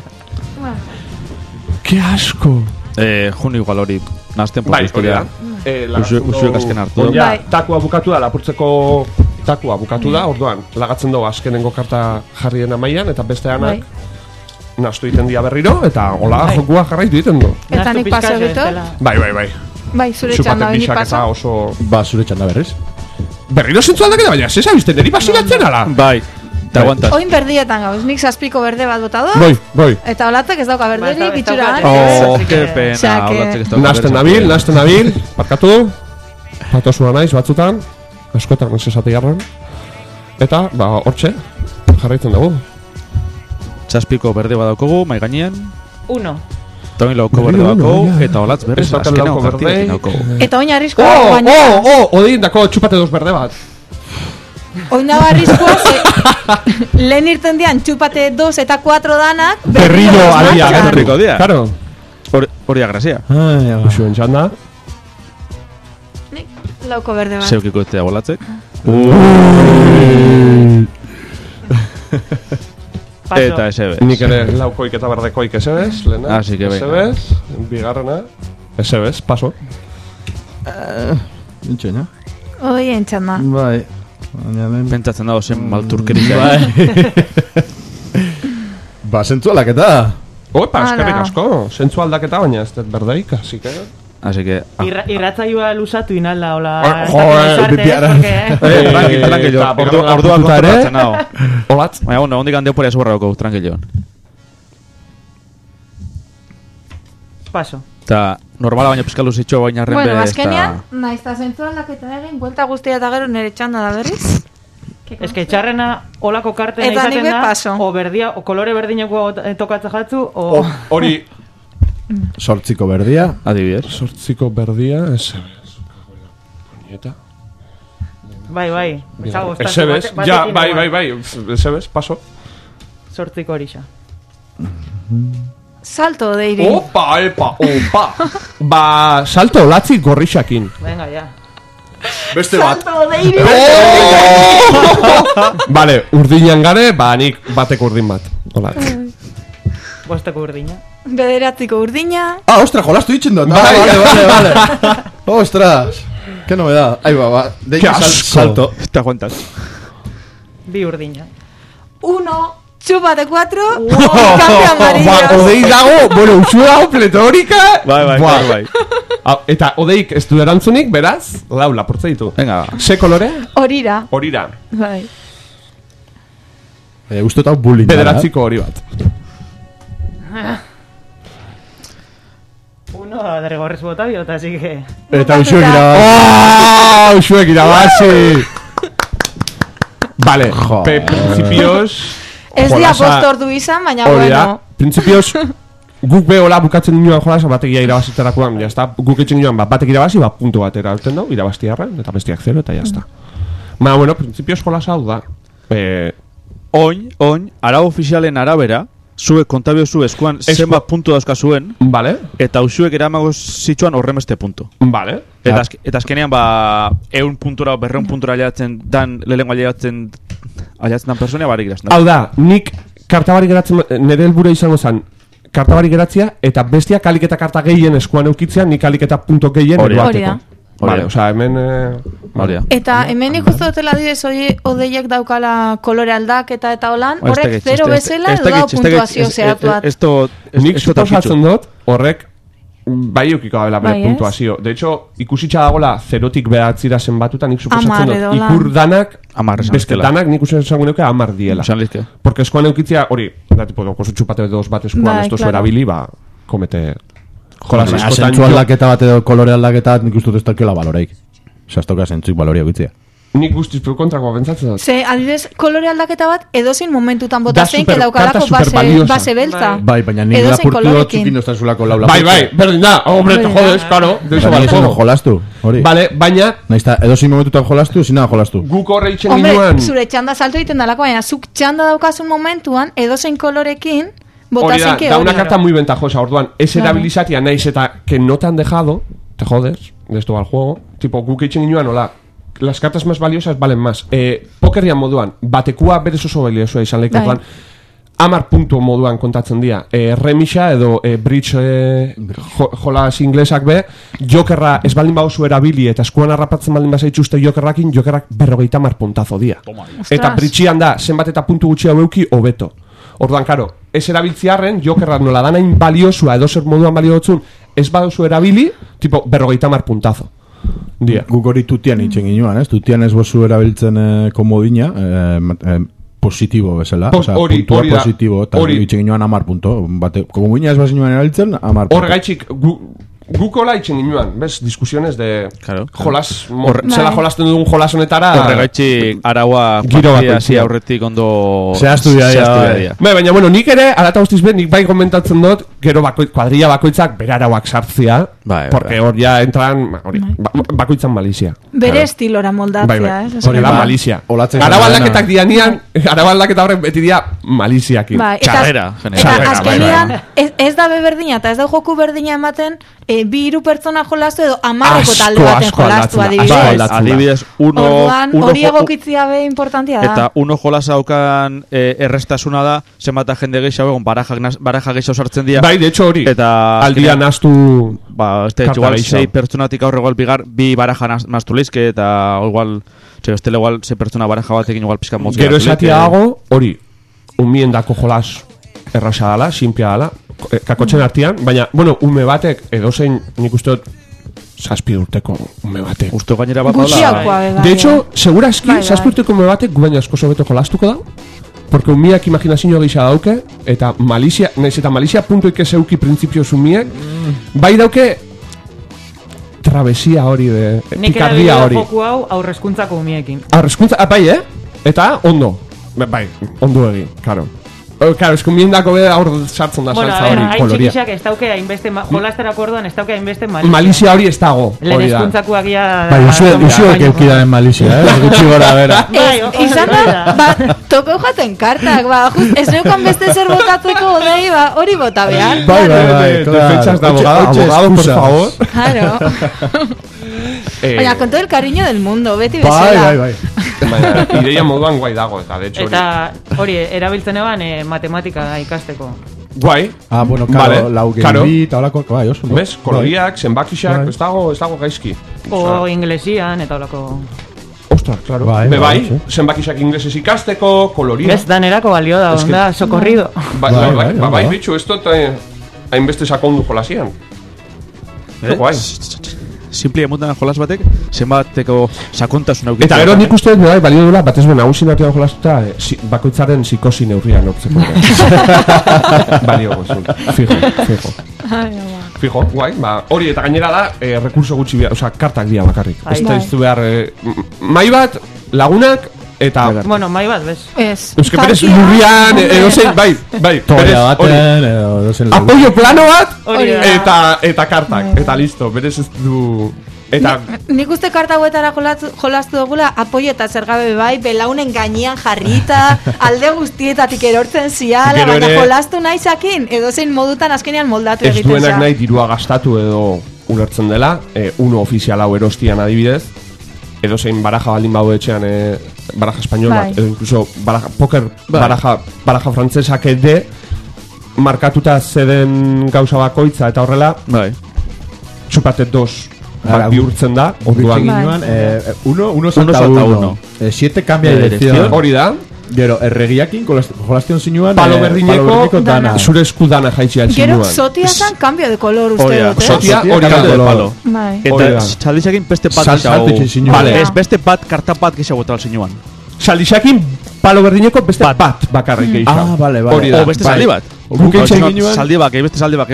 Ke asko. Jun igual hori. Nazten por Bai, hori historia. da. Usuek azken hartu. Ja, Bai. takua bukatu da, lapurtzeko takua bukatu da, orduan, lagatzen dugu azkenengo karta jarrien amaian, eta besteanak Bai. nastu egiten dia berriro, eta hola jokua jarraitu egiten du. Eta Nahastu nik pixka paso ze egito. bestela. Bai. Bai, zure Txupate txanda, bini pixak eta paso. oso... Ba, zure txanda berriz. Berriro zentzu aldaketa, baina, zesa bizten, neri basilatzen ala? Bai. Te aguantas. Oin berdietan gauz, nik 7 berde bat bota do. Goi. Eta olatzek ez dauka berderik Ba, ez itxura. dauka- Oh, Ez, qué ez, pena. Osea, que- Olatzek ez dauka Nasten berez. nabil, parkatu. Patosua naiz batzutan, askotan ez esate jarran. Eta, ba, hortxe, jarraitzen dugu. Zazpiko berde badaukogu, mai gainean. 1. Toin lauko berde Berriro, badaukogu. ja. Eta olatz berrez Ez daukat azkena lauko okartik berdei. daukogu. Eta oin arriskoa baina. Odein dako txupate dos berde bat. Oin dago arriskoa, lehen irten dian txupate 2 eta 4 danak. Berriro martxan. alia. Berriko dia. Claro. Hori agrazia. Ai, Usuen txanda. Nik lauko berde bat. Zeukiko ez bolatzek. Paso. Eta SB. Nik ere laukoik eta berdekoik esebez, lehena. Así que venga. Esebez, bigarrena. Esebez, paso. Nintxo, no? Oien txanda. Bai. Baina lehen... Pentsatzen dago zen malturkeria. Bai. Ba, zentzu aldaketa. Opa, eskerrik Hala. asko. Zentzu aldaketa, baina ez dut berdeik, así que... Así que... Irratzaioa lusatu inalda, hola... bipiara. Tranquilo. eta Orduan lapurtuta ere. kontratzen nago. Olatz. Baina, bueno, ondik handeo poria zubarra dauko, tranquilo. Paso. Eta normala baina pizkalu zitxo baina arren Bueno, be, azkenean, naiz eta zentzu aldaketa egin, buelta guztia eta gero nire txanda da berriz. Ez que txarrena olako kartena Eta nik izaten be da, paso. o berdia, o kolore berdineko tokatza jatzu, o... Hori... Sortziko berdia. Adibidez. Sortziko berdia, esebez. Nieta. Bai. Esebez, ja, bai. Esebez, paso. Sortziko horixa. Salto deiri. Opa. Ba, salto latzi gorrixakin. Venga, ja. Beste bat. Salto deiri. Vale, urdinan gare, ba, nik bateko urdin bat. Hola. Bosteko urdina. Bederatziko urdina. Ah, ostra, jolastu ditzen dut. Bai. Vale. Ostras. Qué novedad. Ahí va. Qué asco. Salto. Te aguantas. Bi urdina. 1, txupate 4, cambio amarillo. Ba, odei dago, bueno, usue dago pletorika. Bai. Eta odeik ez du erantzunik, beraz, lau lapurtza ditu. Venga. Ze kolore? Horira. Horira. Bai. Uste eta bullying. Bederatziko hori bat. 1 derrigorrez bota biota, así que... Eta usuek irabazi. Usuek irabazi! Vale, principios... Ez dia postordu izan, baina bueno. Principios... Guk behola bukatzen nioan jolasa bategia irabaziterakoan, jazta, guk etxen nioan batek irabazi, puntu bat erauten dau, irabaztiarren, eta bestiak 0, eta jazta. Baina, bueno, principios jolasa hau da. Oin, arau ofizialen arabera, zuek kontabiozu eskuan zenbat puntu dauzka zuen, vale. Eta usuek eramago zitsuan horremeste puntu. Vale. Eta azkenean, 100 puntura, 200 puntura aliatzen dan, lehenko aliatzen dan personia barik irazten. Hau da, nik kartabarik geratzen, nire helburu izango zen, kartabarik geratzea, eta bestia kalik eta karta gehien eskuan eukitzea, nik kalik eta punto gehien eruateko. Vale, oza, hemen... Eta hemen ikustu dutela didez odeiek daukala kolore aldaketa eta holan, horrek 0 bezala edo dau puntuazio zehatuat. Nik suposatzen dut, horrek bai eukiko abela bere puntuazio. De hecho, ikusitxa dagoela 0tik behatzira zenbatuta, nik suposatzen dut, ikur danak, beste danak nik usatzen nuke 10 diela. Porque eskuan eukitzia, hori, da tipo, kosu txupate dos bat eskuan, esto erabili, komete... Zentzu aldaketa bat edo kolore aldaketa bat nik ustut ez dakela baloreik. Zaztoka zentzuik baloria bitzia. Nik guztiz kontrakoa bentsatzen dut. Ze, adibidez, kolore aldaketa bat edozin momentutan bota zein, que daukalako base beltza. Bai, baina nik lapurtu dut txukin doztazulako lau lapurtu. Bai, berdin da, hombre, te jodes, claro. Baina ez jolastu, hori. Vale, baina... Naizta, edozin momentutan jolastu, zina jolastu. Guk horre itxen ginoan... Hombre, zure txanda salto egiten dalako, baina zuk txanda daukazun momentuan, edozein kolorekin, botazen que hori. Da una carta muy ventajosa, orduan, ez erabilizatia naiz eta que no te han dejado, te jodes, de esto va el juego, tipo, guk itxen ginoan, hola, las cartas más valiosas valen más. Pokerian moduan, batekua berez oso baliosua izan lehiko, orduan, 10 puntu moduan kontatzen dira. Remisa edo bridge jolas inglesak be, jokerra ez baldin bauzu erabili eta eskuan harrapatzen baldin bazaitxuste jokerrakin, jokerrak 50 puntazo dira. Eta bridgean da, zenbat eta puntu gutxi haueuki, hobeto. Orduan, karo, ez erabiltziarren, jokerra nola danain baliosua edo zer moduan baliotzun, ez baduzu erabili, tipo, 50 puntazo. Guk hori tutian itxen ginoan, ez? Tutian ez bozu erabiltzen komodina, positibo bezala, puntua positibo, eta itxen ginoan 10 punto. Komodina ez bazen ginoan erabiltzen, 10 punto. Hor gaitxik, gukola itxen ginoan, bez, diskusiones de jolas, zela jolasten dugun jolas honetara. Horregaitxik araua partiasi aurretik ondo zehaztu dia. Baina, bueno, nik ere, alata guztiz nik bai komentatzen dut, gero kuadrilla bakoitzak bere arauak sartzia, porque hor ja entran, bakoitzan malizia. Bere estilora moldatzea, ez? Hori da malizia. Arau aldaketak dianian, arau aldaketa horrek beti dia maliziakin. Txarrera. Eta azkenian, ez da beberdina, eta ez da joku berdina ematen, 2 pertsona jolastu edo 10 talde baten jolastu adibidez. Hori egokitzia be importantia da. Eta uno jolasa haukan errestasuna da, zenbata jende gehiago egon baraja gehiago sartzen dira. Bai, de hecho hori. Eta aldia nastu igual 6 pertsonatik aurre igual bi baraja nastu lizke, eta igual 6 pertsona baraja batekin igual pizkan motzea. Gero esatia hago, hori, umiendako jolas errasa dala, simpia dala, kakotxen artean, baina, bueno, ume batek, edozein nik uste dut 7 urteko ume batek. Uste gainera bat dala. De hecho, seguraski, 7 urteko ume batek gubaina asko sobeto jolastuko da, porque umiak imaginazio gisa dauke, eta malizia, nahiz eta malizia puntuik ez euki printzipioz umiek, bai dauke travesia hori, pikardia hori. Nik joku hau aurrezkuntzako umiekin. Aurrezkuntza, bai, Eta, ondo. Bai, ondo egin, karo. Claro, eskumiendako be aur sartzen da saltza hori, koloria. Hain txikixak ez dauke hainbeste, jolasterako orduan ez dauke hainbeste malizia. Malizia hori ez dago, lehen eskuntzakoak ia... Bai, usuek eukidaren malizia, gutxi gora bera. Izan da, tope jaten kartak, ez neukan beste zer botatzeko odei, hori bota behar. Bai, defentsas de abogado, por favor. Claro. Baina, con todo el cariño del mundo, beti bezala. Bai. Ideia moduan guai dago, eta de hecho hori. Eta hori, erabiltzen eban matematika ikasteko. Guai. Bueno, karo, lau gehibi, eta holako, bai, oso. Bez, koloriak, zenbakixak, ez dago gaizki. O inglesian, eta holako... Ostras, claro. Bai, zenbakixak inglesez ikasteko, koloriak. Ez, danerako balio da, onda, socorrido. Bai, bitxu, ez dut hainbeste sakondu jolasian. Guai. Simple emutan jolas batek, zenbateko sakontasun aukitzen. Eta gero nik uste dut, balio dula, batez ben nagusin artean jolastuta, bakoitzaren psikosi neurrian hortzeko. Balio gozun, fijo. Fijo, guai, hori eta gainera da, rekurso gutxi behar, oza, kartak dira bakarrik. Ez da iztu behar, mai bat, lagunak, eta... Bueno, mai bat, bez? Ez. Euske berez lurrian, edozein, bai, Torea baten, edozein apoio plano bat, Hori eta kartak, eta listo, berez ez du... Eta... Nik uste karta hauetara jolastu dugula apoio eta zergabe bai, belaunen gainean jarrita, alde guztietatik erortzen ziala, baina jolastu nahi zakin, edozein modutan azkenean moldatu ez egiten duenak nahi dirua gastatu edo ulertzen dela, uno ofizial hau erostian adibidez, edozein baraja baldin badu etxean, baraja espainol bat, edo incluso baraja frantzesak ede, markatuta zeden gauza bakoitza eta horrela, txupate dos, bihurtzen da, orduan. Uno salta uno. 7 cambia de dirección. Hori da. Gero, erregiakin, jolaztion zinuan, palo berdineko, zure eskudana jaitxia zinuan. Gero, sotiazan cambio de color uste dut, Sotia hori de palo. Eta saldizakin beste pat ez beste pat, karta pat gexago tal zinuan. Saldizakin palo berdineko beste pat bakarrik geixau. Vale. O beste saldi bat. Saldi bat, beste saldi bat,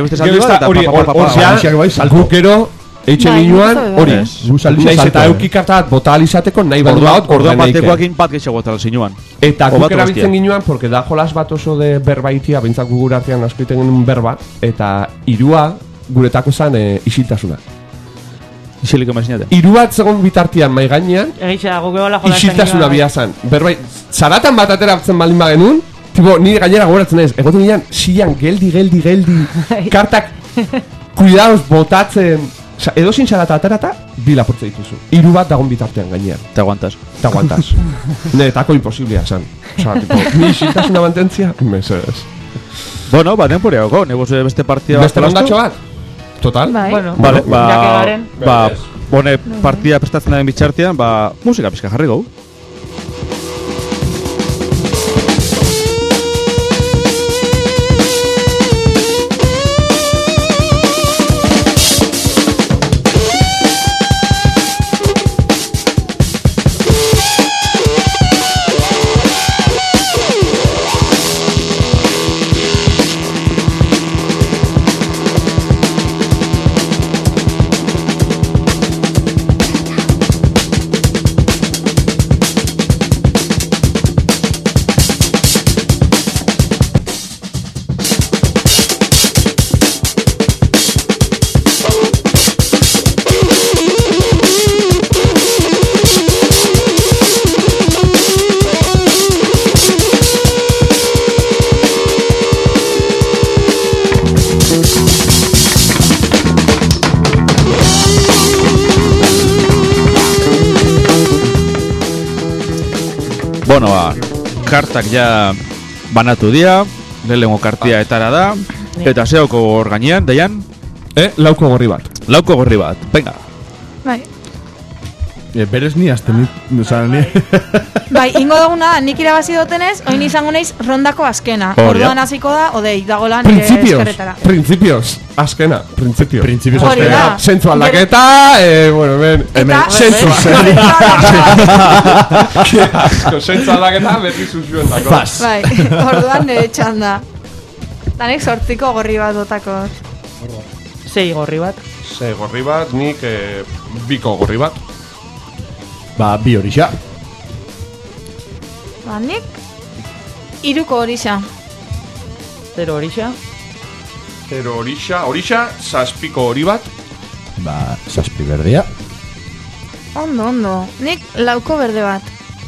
gukero eitxe ginuan, hori, naiz eta eukikartat bota alizateko nahi bat dut, orduan batekoakin pat geixago tal zinuan. Eta guk erabiltzen ginuan, porque da jolas bat oso de berbaitia, bintzak gugur artean asko iten genuen berba, eta irua guretako zan isiltasuna. Isilik emazinate. Iru bat segon bitartian mai gainean, isiltasuna biazan. Berbai, zaratan bat ateratzen baldin bagenun, tipo, nire gainera gogoratzen ez, egoten ginean, sian, geldi, kartak, cuidaos, botatzen, edozin zarata aterata, bi lapurtze dituzu. Iru bat dagon bitartean gainean. Te aguantas. Netako imposiblea esan. Osa, tipo, ni isiltasuna mantentzia, mesedez. Bueno, denporia goko, nebos beste partida beste rondatxo bat? Total? Bueno, bone partida prestatzen den bitxartean, musika pizka jarri gau. Bueno, kartak ja banatu dira, lehenengo kartia etara da, eta zehauko hor gainean, Daian? Lauko gorri bat. Lauko gorri bat, venga. Bai. Berez ni azten, Bai, ingo duguna, nik irabazi dutenez, oin izango naiz rondako azkena. Orduan hasiko da, odei, dagoela nire eskerretara. Principios, azkena, principios. Hori da. Sentzu aldaketa, bueno, sentzu. Sentzu aldaketa, beti zuzuen dako. Bai, orduan nire txanda. Danek 8 gorri bat dotako. 6 gorri bat. 6 gorri bat, nik 2 gorri bat. 2 horixa. Nik 3 horixa. 0 horixa. 0 horixa, 7 hori bat. 7 berdea. Ondo. Nik 4 berde bat.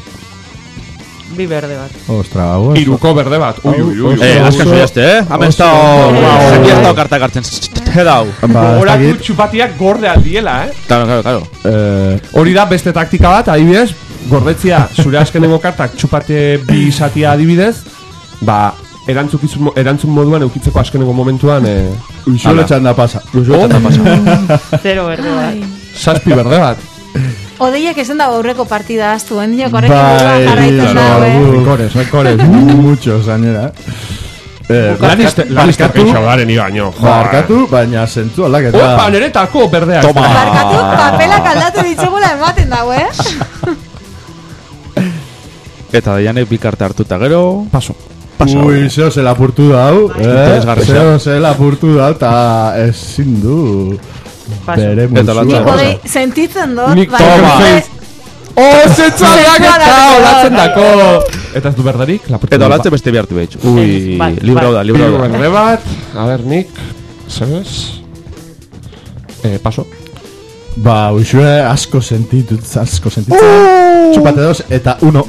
2 berde bat. Ostra, hau. 3 berde bat. Azkan zuiazte, Hemen estao kartak hartzen. Hedau. Horatu txupatiak gorde aldiela, Claro. Hori da beste taktika bat, adibidez, gordetzia zure azkenengo kartak txupate 2 zatia adibidez, erantzun moduan eukitzeko azkenengo momentuan Uxuelo txanda pasa. 0 berde bat. 7 berde bat. Odeiek esan dago aurreko partida aztu, hendiak horrekin jarraitzen dago, Rencores, muchos, gainera, Barkatu Barkatu, baina zentzu aldaketa. Opa, niretako berdeak. Barkatu, papelak aldatu ditzugula ematen dago, Eta Daianek 2 karta hartuta gero. Paso. pasau. Ui, zeo ze lapurtu dau. Zeo ze lapurtu dau, eta ezin du. Bere musua. Nik sentitzen dut. Nik zentzaleak eta olatzen dako. Eta ez du berdarik, lapurtu. Eta olatzen beste behartu behitz. Ui, librau da. Berre bat, a ber, nik, zebez? Paso. Ba, uxue asko sentitzen. Txupate dos, eta uno.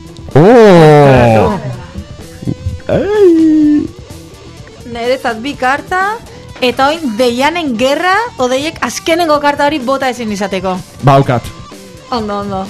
Nerezat bi karta, eta oin deianen gerra, odeiek azkenengo karta hori bota ezin izateko. Ba, aukat. Ondo.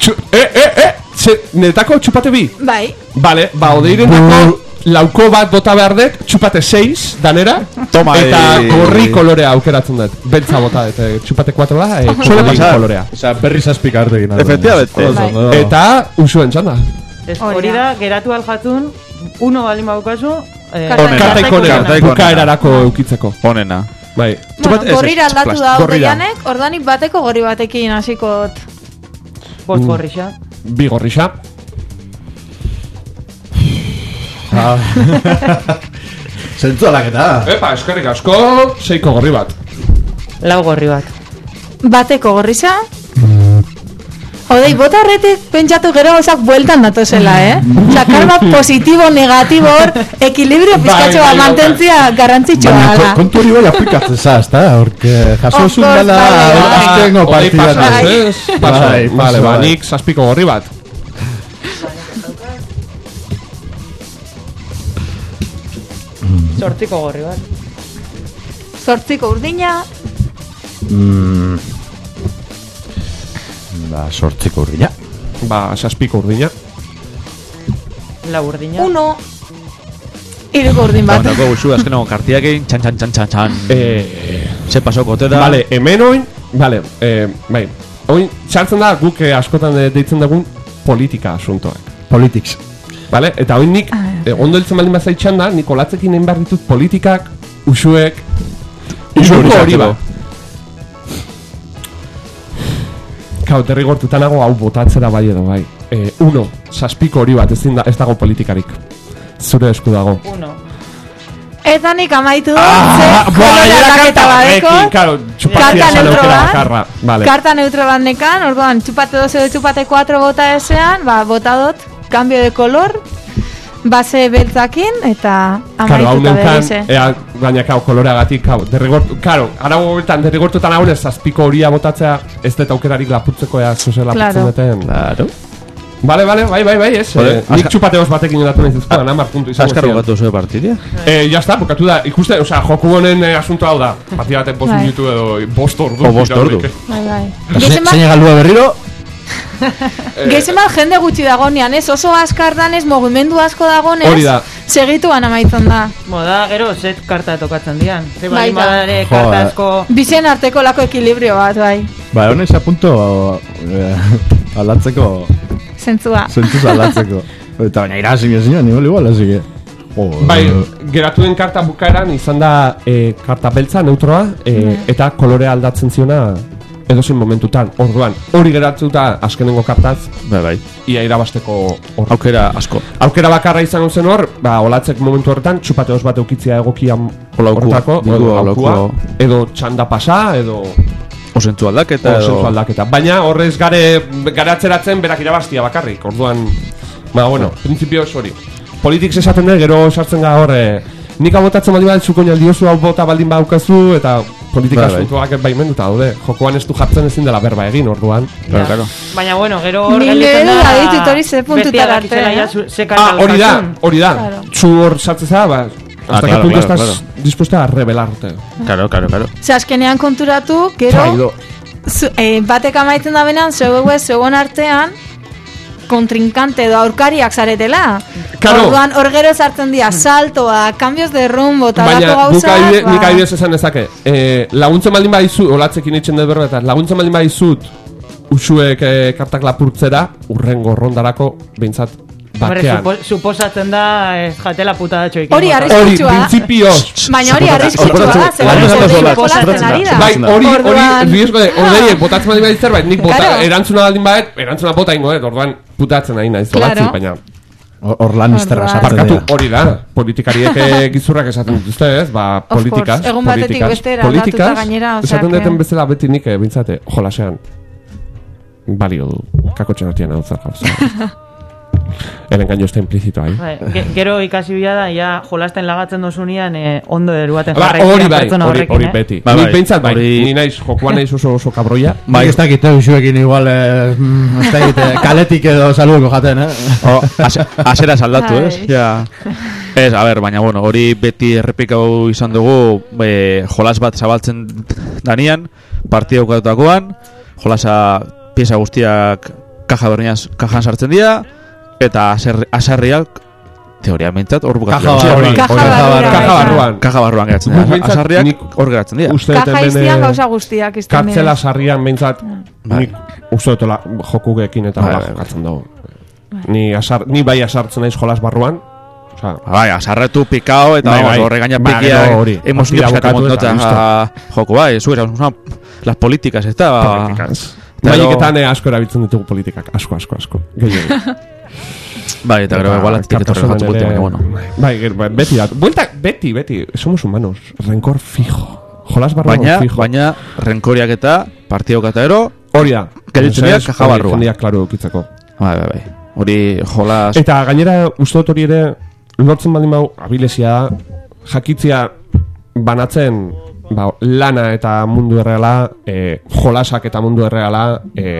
Netako txupate bi? Bai. Vale, ba, odeiren dako lauko bat bota behar dut, txupate 6 danera. Toma, eta gorri kolorea aukeratzen dut. Beltza bota, eta txupate 4 da, gorri kolorea. Osa, berri zazpik artekin. Efectivamente. Eta usuen txanda. Hori da, geratu aljatun, uno balin baukazu, karta ikonera, bukaerarako eukitzeko. Honena. Bai. Gorrira aldatu da odeianek, ordanik bateko gorri batekin hasikot. Bost gorrixa. Bi gorrixa. Zentzu alaketa. Epa, eskerrik asko, 6 gorri bat. 4 gorri bat. Bateko gorrixa? Odei, bota horretik pentsatu gero gozak bueltan datozela, Osa, karma positibo, negatibo hor, ekilibrio pizkatxo bat mantentzia garrantzitsua da. Baina, kontu hori bai aplikatzen zaz, eta horke jaso zun dela aztengo partidak. Vale, ba, nik 6 gorri bat. Zortziko gorri bat. Zortziko urdina. Ba, sortziko urdina. Ba, 6 urdina. 4 urdina. 1. 3 urdin bat. Baunako guzu, azkeneko kartiak egin, txan. Se pasoko te da. Vale, hemen oin, vale, bai. Oin, txartzen da guk askotan deitzen dugun politika asuntoak. Politics. Vale, eta oin nik, ondo hiltzen baldin bazaitxan da, nik olatzekin egin behar ditut politikak, usuek, usuko hori ba. Kau, derrigortutan nago hau botatzera bai edo bai. 1, 6 hori bat, ez dago politikarik. Zure esku dago. 1. Eta nik amaitu dut, karta badeko, karta neutro bat, karta neutro bat nekan, orduan, txupate 2 edo txupate 4 bota ezean, ba, bota dut, cambio de color, base beltzakin, eta amaituta behize. Baina, koloreagatik, ara gobetan, derrigortutan hau ez, 6 horia botatzea, ez dut aukerarik lapurtzeko zuzen lapurtzen duten. Claro. Bai, ez. Nik txupate 2 batekin edatu nahi zuzkoan, 10 puntu izango zian. Azkar bukatu zuen partidia? Ya está, bukatu da. Ikuste, oza, joku honen asunto hau da. Partida baten 5 minutu edo 5 ordu. O 5 ordu. Zein galdua berriro? Gehizemal jende gutxi dagonean, ez? Oso askar danez, mogimendu asko dagoenez. Hori da. Segituan amaitzen da. Moda, gero, set karta tokatzen dian. Ze bali madare, karta asko... Bizien arteko lako ekilibrio bat, bai. Ba, honez apunto alatzeko... Zentzua alatzeko. Eta baina irazik ez nian, nivol igual, así que... Bai, geratu den karta bukaeran izan da karta beltza, neutroa, eta kolorea aldatzen ziona edozein momentutan. Orduan, hori geratuta azkenengo kartaz, bai. Ia irabasteko aukera asko. Aukera bakarra izango zen hor, ba, olatzek momentu horretan, txupate 2 bat eukitzia egokian horretako, edo txanda pasa, edo... Osentzu aldaketa. Baina horrez garatzeratzen berak irabaztia bakarrik. Orduan, ba, bueno, principioz hori. Politiks esaten da, gero sartzen ga hor, nik abotatzen baldin bat, zuko naldiozu hau bota baldin baukazu, eta politika asuntoak baimenduta daude. Jokoan ez du jartzen ezin dela berba egin, orduan. Claro. Baina, bueno, gero hor gelditzen da... Nire ditut hori ze puntutar arte. Hori da. Txu hor sartzeza, ba... Hasta que punto estás dispuesta a rebelarte. Claro. Ze azkenean konturatu, gero batek amaitzen da benean, zegoen artean kontrinkante edo aurkariak zaretela. Orduan hor gero sartzen dira saltoa, cambios de rumbo eta lako gauzak. Baina, nik adibidez esan ezake, laguntzen baldin badizut, olatzekin eitzen dut berbetan, laguntzen baldin badizut usuek kartak lapurtzera, urrengo rondarako behintzat bakean. Suposatzen da jatela putadatxo ikin. Hori arriskutxua. Hori, principios. Baina hori arriskutxua da, suposatzen ari da. Bai, hori, riesgo de, ordeiek botatzen baldin badizzer, nik erantzuna baldin badet, erantzuna bota ingo, orduan putatzen ari naiz, olatzi, baina... Orlanisterra sartzen dira. Parkatu hori da, politikariek gizurrak esaten dituzte, ez? Politikaz, egun batetik bestera aldatuta gainera, esaten duten bezala beti nik bintzate, jolasean balio du, kakotxen artian hau zer jauza. El engaño está implícito ahí. Gero ikasi bia da, ja jolasten lagatzen dozunean ondo eruaten jarraitzen pertsona horrekin. Hori beti. Ni pentsat bai, ni naiz, jokuan naiz oso kabroia. Bai, ez dakit usuekin igual, ez dakit, kaletik edo salueko jaten, Asera saldatu, ez? Ez, a ber, baina, bueno, hori beti errepikau izan dugu, jolas bat zabaltzen danian, partida ukatutakoan, jolasa pieza guztiak kajan sartzen dira, eta asarriak teoriamentzat hor bukatzen dira. Kaja barruan geratzen dira. Asarriak hor geratzen dira. Kaja iztian gauza guztiak. Kartzela asarrian behintzat nik uste dutela jokugekin eta jokatzen dugu. Ni bai asartzen naiz jolas barruan. Bai, asarretu pikao eta horre gaina pikia emozio piskatu mondotza joku bai. Zuera, las políticas eta... Baieketan asko erabiltzen ditugu politikak. Asko. Bai, eta gero igual etiketorren jatzu bulti, baina bueno. Bai, beti da. Bueltak, beti. Somos humanos. Rencor fijo. Jolas barruan fijo. Baina, renkoriak eta partiok eta ero... Hori da. Geritzeniak kaja barruan. Jendiak, klaro, ukitzeko. Bai. Hori jolas... Eta gainera, uste dut hori ere, lortzen baldin bau, abilesia da, jakitzia banatzen... lana eta mundu erreala, jolasak eta mundu erreala,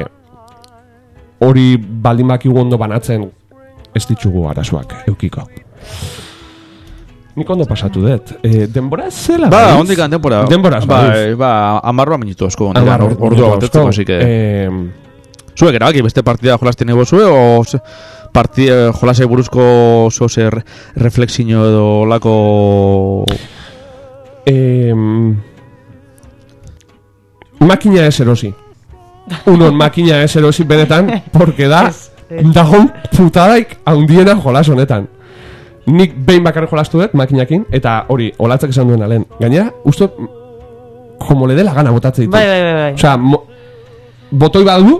hori baldin bakigu ondo banatzen ez ditugu arazoak eukiko. Nik ondo pasatu dut. Denbora zela? Ba, ondikan denbora. Denboraz, ba, amarroa minutu asko. Ordua batetzeko, así que... Zuek erabaki, beste partida jolazten ego zue, o jolasei buruzko zozer reflexio edo lako... Makina ez erosi. Unon makina ez erosi benetan, porque da dagon putadaik handiena jolas honetan. Nik behin bakarrik jolastu dut makinakin, eta hori, olatzak esan duen alen. Gainera, uste, como le de la gana botatzen ditu. Bai. Osea, botoi badu,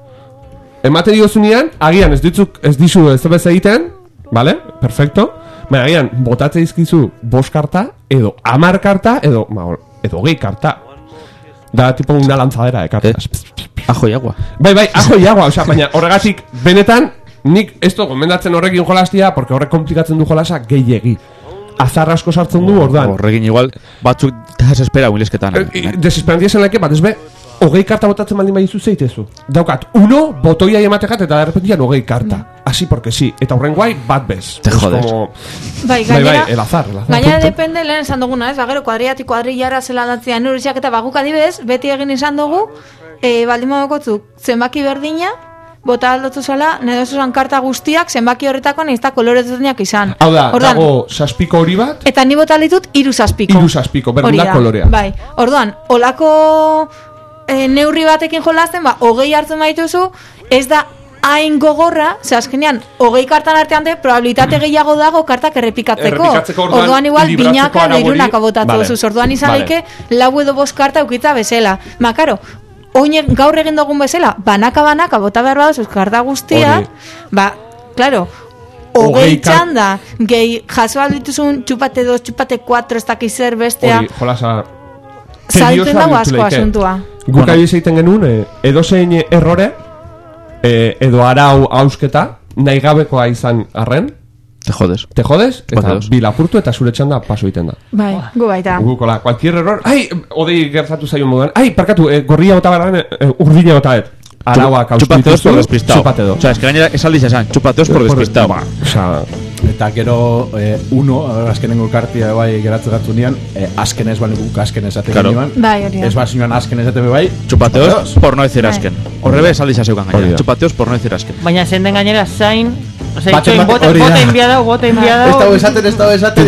ematen diozunean, agian ez dizu ez bez egiten, vale? Perfecto. Baina agian, botatze izkizu 5 karta, edo 10 karta, edo 20 karta. Da tipo una lanzadera de cartas. Ajo y agua. Bai, ajo y agua, osea, baina horregatik benetan nik esto gomendatzen horrekin jolastia, porque horrek komplikatzen du jolasa gehiegi. Azar asko sartzen du ordan. Horrekin igual batzuk desespera uilesketan. Desesperantia zen leke, bat ezbe 20 karta botatzen baldin bai zeitezu. Daukat, 1 botoia ematekat eta derrepentian 20 karta. Así porque sí, eta horren guai bat bez. Te jodes. Bai, gainera, el azar. Gainera depende lehen esan duguna, ez? Gero kuadriatik kuadrillara zela datzea nurriak eta baguk adibez, beti egin izan dugu, baldin modokotzuk, zenbaki berdina, bota aldotzu zela, nedozuzan karta guztiak, zenbaki horretako nahiz eta kolore dutuniak izan. Hau da, dago saspiko hori bat? Eta ni bota ditut 3 saspiko. 3 saspiko, berdina kolorea. Bai, orduan, olako neurri batekin jolasten, 20 hartzen baituzu, ez da hain gogorra, ze azkenean 20 kartan artean de probabilitate gehiago dago kartak errepikatzeko. Orduan igual binaka edo irunaka botatu duzuz. Orduan izan daike 4 edo 5 karta eukitza bezala. Makaro, oin gaur egin dugun bezala, banaka bota behar baduzuz karta guztia, claro, 20 txanda, gehi jaso aldituzun txupate 2, txupate 4, ez dakiz zer bestea. Hori, jolasa... Salten dago asko asuntua. Guk egiten genuen, edozein errore, edo arau hausketa, nahi gabekoa izan arren. Te jodes, eta bilapurtu eta zure txanda paso egiten da. Bai, gu baita. Gukola, cualquier error, odei gertatu zaion moduan, parkatu, gorria bota barren, urdina botaet. Arauak chupateos por despistado. O sea, es que gainera esaldiz esan, chupateos por despistado. O sea, eta gero azkenengo kartia bai geratzen nian, azkenez balikuk azkenez aten nian. Bai, hori. Ez basinuan azkenez aten bai. Chupateos por no decir azken. Horrebe esaldiz aseukan gainera. Chupateos por no decir azken. Baina zenden gainera zain, bota enviadau. Estau esaten.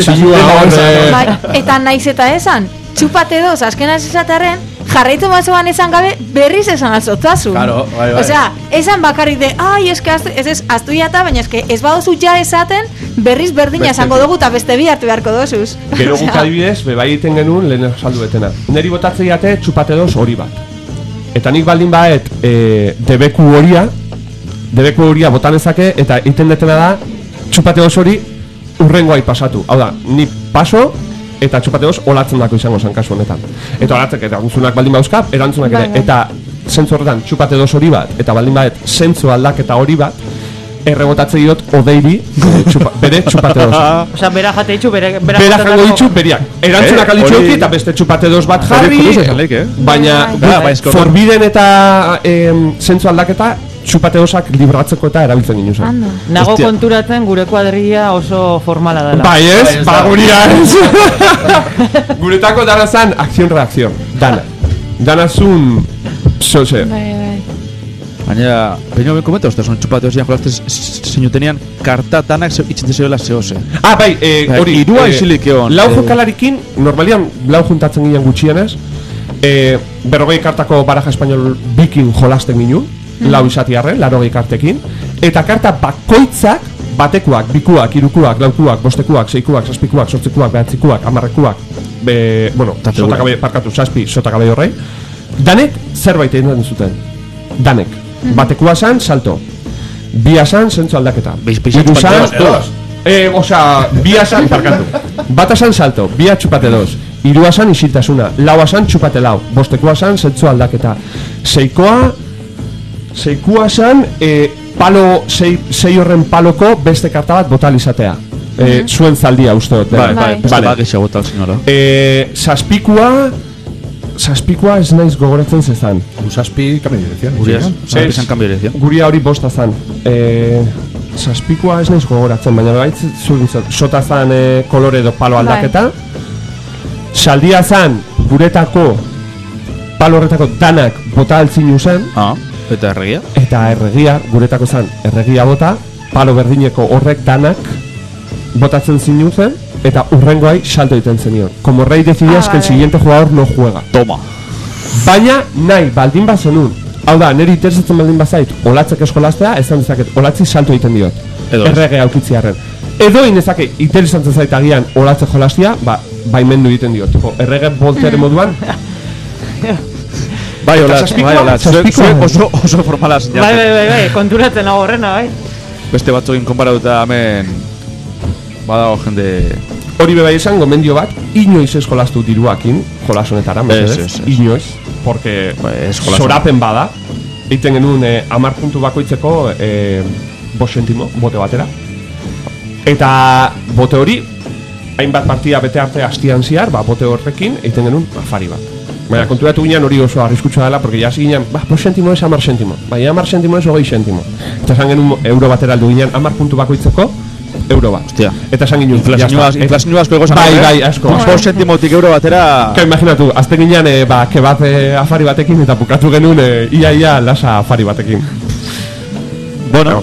Eta naiz eta esan, chupate 2 azkenaz esatarren, jarraitu mazoan esan gabe, berriz esan azotzazu. Claro, bai. Osea, esan bakarrik de, ez astuiata, baina eske ez badozu ja esaten, berriz berdina esango dugu eta beste bi hartu beharko dozuz. Gero guk adibidez, bebai egiten genuen lehen saldu betena. Neri botatzei ate, txupate 2 hori bat. Eta nik baldin baet, debeku horia botan ezake, eta iten detena da, txupateoz hori urrengoai pasatu. Hau da, ni paso eta txupateoz olatzen dako izango zen kasu honetan. Eta olatzek erantzunak baldin bauzkap, erantzunak ere. Eta zentzu horretan txupateoz hori bat, eta baldin bat zentzu aldaketa hori bat, errebotatze diot odeiri bere txupateoz. Osa, bera jate ditxu, bera jango ditxu, beriak. Erantzunak alditxu eki eta beste txupateoz bat jarri, baina forbiden eta zentzu aldaketa txupateozak libratzeko eta erabiltzen ginu zen. Nago konturatzen gure kuadrilla oso formala dela. Bai ez, guria ez. Guretako dana zan, akzion-reakzion, dana. Dana zun, zoze. Baina, baina ben komenta, son txupateozian jolazte zeinu tenían kartatanak itxente zeoela zehose. Bai, hori, irua isilik egon. Lau jokalarikin, normalian, lau juntatzen ginen gutxienez, berrogei kartako baraja espainol bikin jolasten ginen, lau izatiarren, 80 kartekin, eta karta bakoitzak, batekuak, bikuak, hirukuak, laukuak, bostekuak, seikuak, zazpikuak, sortzikuak, behatzikuak, hamarrekuak, sotakabe, parkatu, zazpi, sotakabe horrei, danek zerbait egin zuten. Danek. Batekua zan, salto. Bia zan, zentzu aldaketa. Hiru zan, bia zan, parkatu. Bata zan, salto. Bia txupate dos. Hirua zan, isiltasuna. Laua zan, txupate lau. Bostekua zan, zentzu aldaketa. Seikua zan, palo, sei horren paloko beste karta bat botal izatea. Zuen zaldia uste dut. Zazpikoa ez naiz gogoratzen zezan. Zazpi, cambio de dirección. Guria hori bosta zan. Zazpikoa ez naiz gogoratzen, baina baitz sota zan kolore edo palo aldaketa. Saldia zan, guretako palo horretako danak bota altzinu zen. Eta erregia? Eta erregia, guretako zan, erregia bota, palo berdineko horrek danak botatzen zinu zen, eta urrengoai salto egiten zenion. Como rey decidías que el siguiente jugador no juega. Toma. Baina nahi baldin bazenun. Hau da, niri interesatzen baldin bazait, olatzek eskolastea, ezan dezaket, olatzi salto egiten diot. Errege aukitziarren. Edo inezake, interesatzen zait agian olatzek jolastea, baimendu egiten diot. Errege voltere moduan. Bai, olatz. Oso formala zen. Bai, konturatzen hau horrena, bai. Beste batzukin konparatuta hemen badago jende... Hori bebai esan, gomendio bat, inoiz ez jolastu diruakin, jolas honetara, mesedez, inoiz, porque sorapen bada, egiten genuen 10 puntu bakoitzeko 5 zentimo, bote batera. Eta bote hori, hainbat partida bete arte hastian ziar, bote horrekin, egiten genuen afari bat. Baina konturatu ginen hori oso arriskutsa dela, porque jasi ginen, 5 zentimo ez 10 zentimo, baina 10 zentimo ez 20 zentimo. Eta esan genuen euro batera aldu ginen, 10 puntu bakoitzeko, euro bat. Hostia. Eta esan ginen, inflazio asko ego zan. Bai, asko. 5 zentimotik euro batera... Imaginatu, azten ginen, kebat afari batekin, eta bukatu genuen, ia lasa afari batekin. Bueno,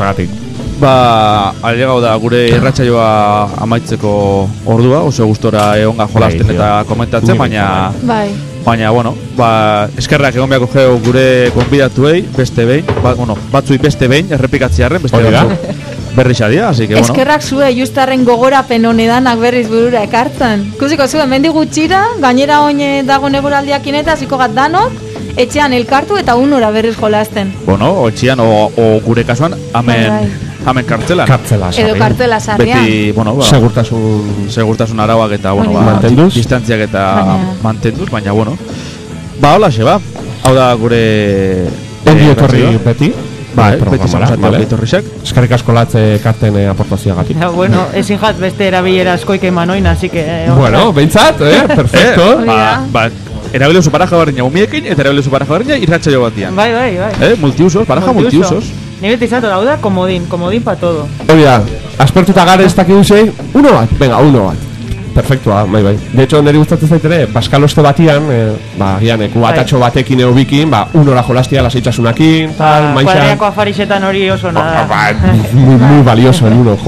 ailegau da gure irratsaioa amaitzeko ordua, oso gustora egonga jolasten eta komentatzen, baina, bueno, eskerrak egon beharko geu gure gonbidatuei, beste behin, batzui beste behin, errepikatziarren, beste batzu berri xadia, así que, bueno. Eskerrak zue, justarren gogorapen honedanak berriz burura ekartzen. Kusiko zuen, mendi gutxira, gainera oine dago neguraldiakin eta ziko gat danok, etxean elkartu eta unora berriz jolasten. Bueno, etxean, o gure kasuan, Hamen kartzelan. Edo kartzela sarrian. Beti, bueno, segurtasun arauak eta, bueno, distantziak eta mantenduz, baina, bueno. Holaxe, hau da gure... Ongi etorri beti. Beti zamuzatu etorrizek. Eskarrik asko latze karten aportazioagatik. Bueno, ezin jat beste erabilera askoik emanoin, así que... Bueno, behintzat, perfecto. Erabileu zu paraja barriña umiekin eta erabileu zu paraja barriña irratsaio batian. Bai. Multiusos, paraja multiusos. Ni beti izatu dauda, komodin pa todo. Hori da, aspertuta gara ez dakik duzei, uno bat. Perfektua, bai. De hecho, niri gustatzen zaitere, baskaloste batian, gian, kuatatxo batekin eubikin, unora jolastia lasaitasunakin, tal, maixan. Kuadriako afarixetan hori oso nada. Muy valioso el uno,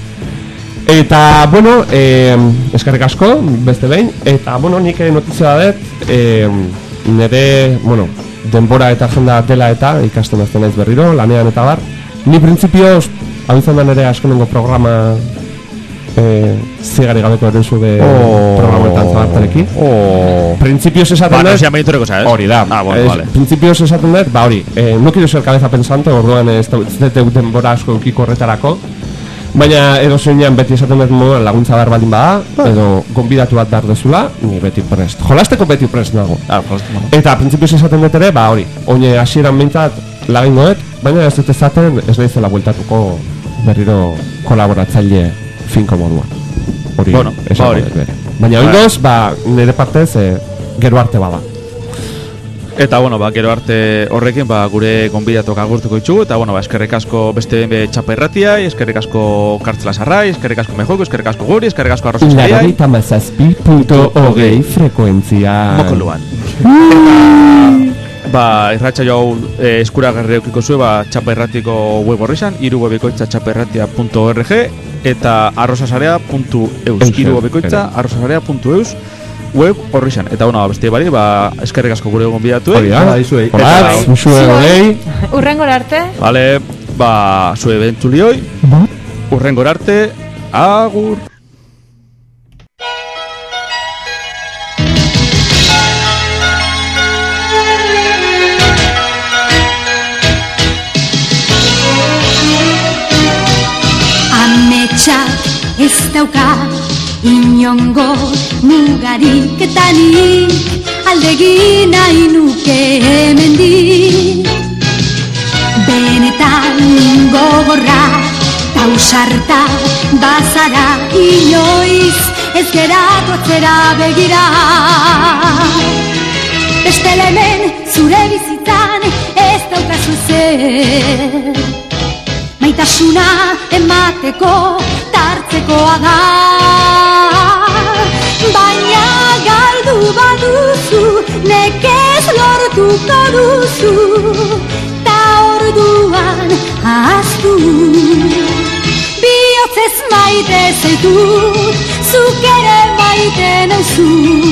Eta, bueno, eskerrik asko, beste behin. Eta, bueno, nik notizia da dut, nire, bueno, denbora eta agenda dela eta ikasten azten naiz berriro, lanean eta bar. Ni printzipioz, hau izan da nire askenengo programa zigari gabeko erenzu programetan zabartarekin. Printzipioz esaten dut... Hori da. Printzipioz esaten dut, hori, no quiero ser cabeza pensante, orduan ez dut denbora asko eukiko horretarako. Baina edo zeinean beti esaten dut moduan laguntza behar baldin bada, edo gonbidatu bat behar dezula, ni beti prest. Jolasteko beti prest nago. Eta printzipioz esaten dut ere, hori, oine hasieran behintzat lagingoet, baina ez dut ezaten ez naizela bueltatuko berriro kolaboratzaile finko moduan. Hori, hori. Baina oingoz, nire partez, gero arte bada. Eta, gero arte horrekin, gure gonbidatok agurtuko ditugu, eta, eskerrik asko beste ben Txapa eskerrik asko Kartzela Sarrai, eskerrik asko Mejoiko, eskerrik asko Guri, eskerrik asko Arrosa Sariai. 97.8 frekuentzia. Mokoluan. Irratxa hau eskuragarri eukiko zuen, Txapa Irratiko web horrizan, irubebikoitza.txapairratia.org eta arrosasarea.eus, irubebikoitza.arrosasarea.eus web horrizan. Eta beste bari, eskerrik asko gure egon bidatu. Urrengora arte. Vale, zue bentzulioi. Urrengora arte, agur. Ametsak ez dauka inongo mugarik eta nik aldegin nahi nuke hemendik. Benetan gogorra tausarta bazara inoiz ez geratu atzera begira. Beste hemen zure bizitzan ez daukazu zer, maitasuna emateko tartzekoa da. Baina galdu baduzu, nekez lortuko duzu, ta orduan ahaztu. Bihotzez maite zaitu, zuk ere maite nauzu.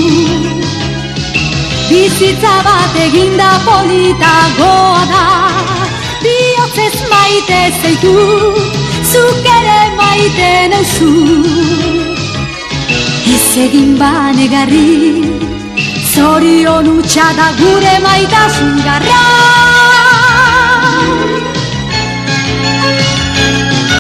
Bizitza bat eginda politagoa da. Bihotzez maite zaitu, zuk ere maite nauzu. Ez egin banegarri, zorion utxa da gure maitasun garra.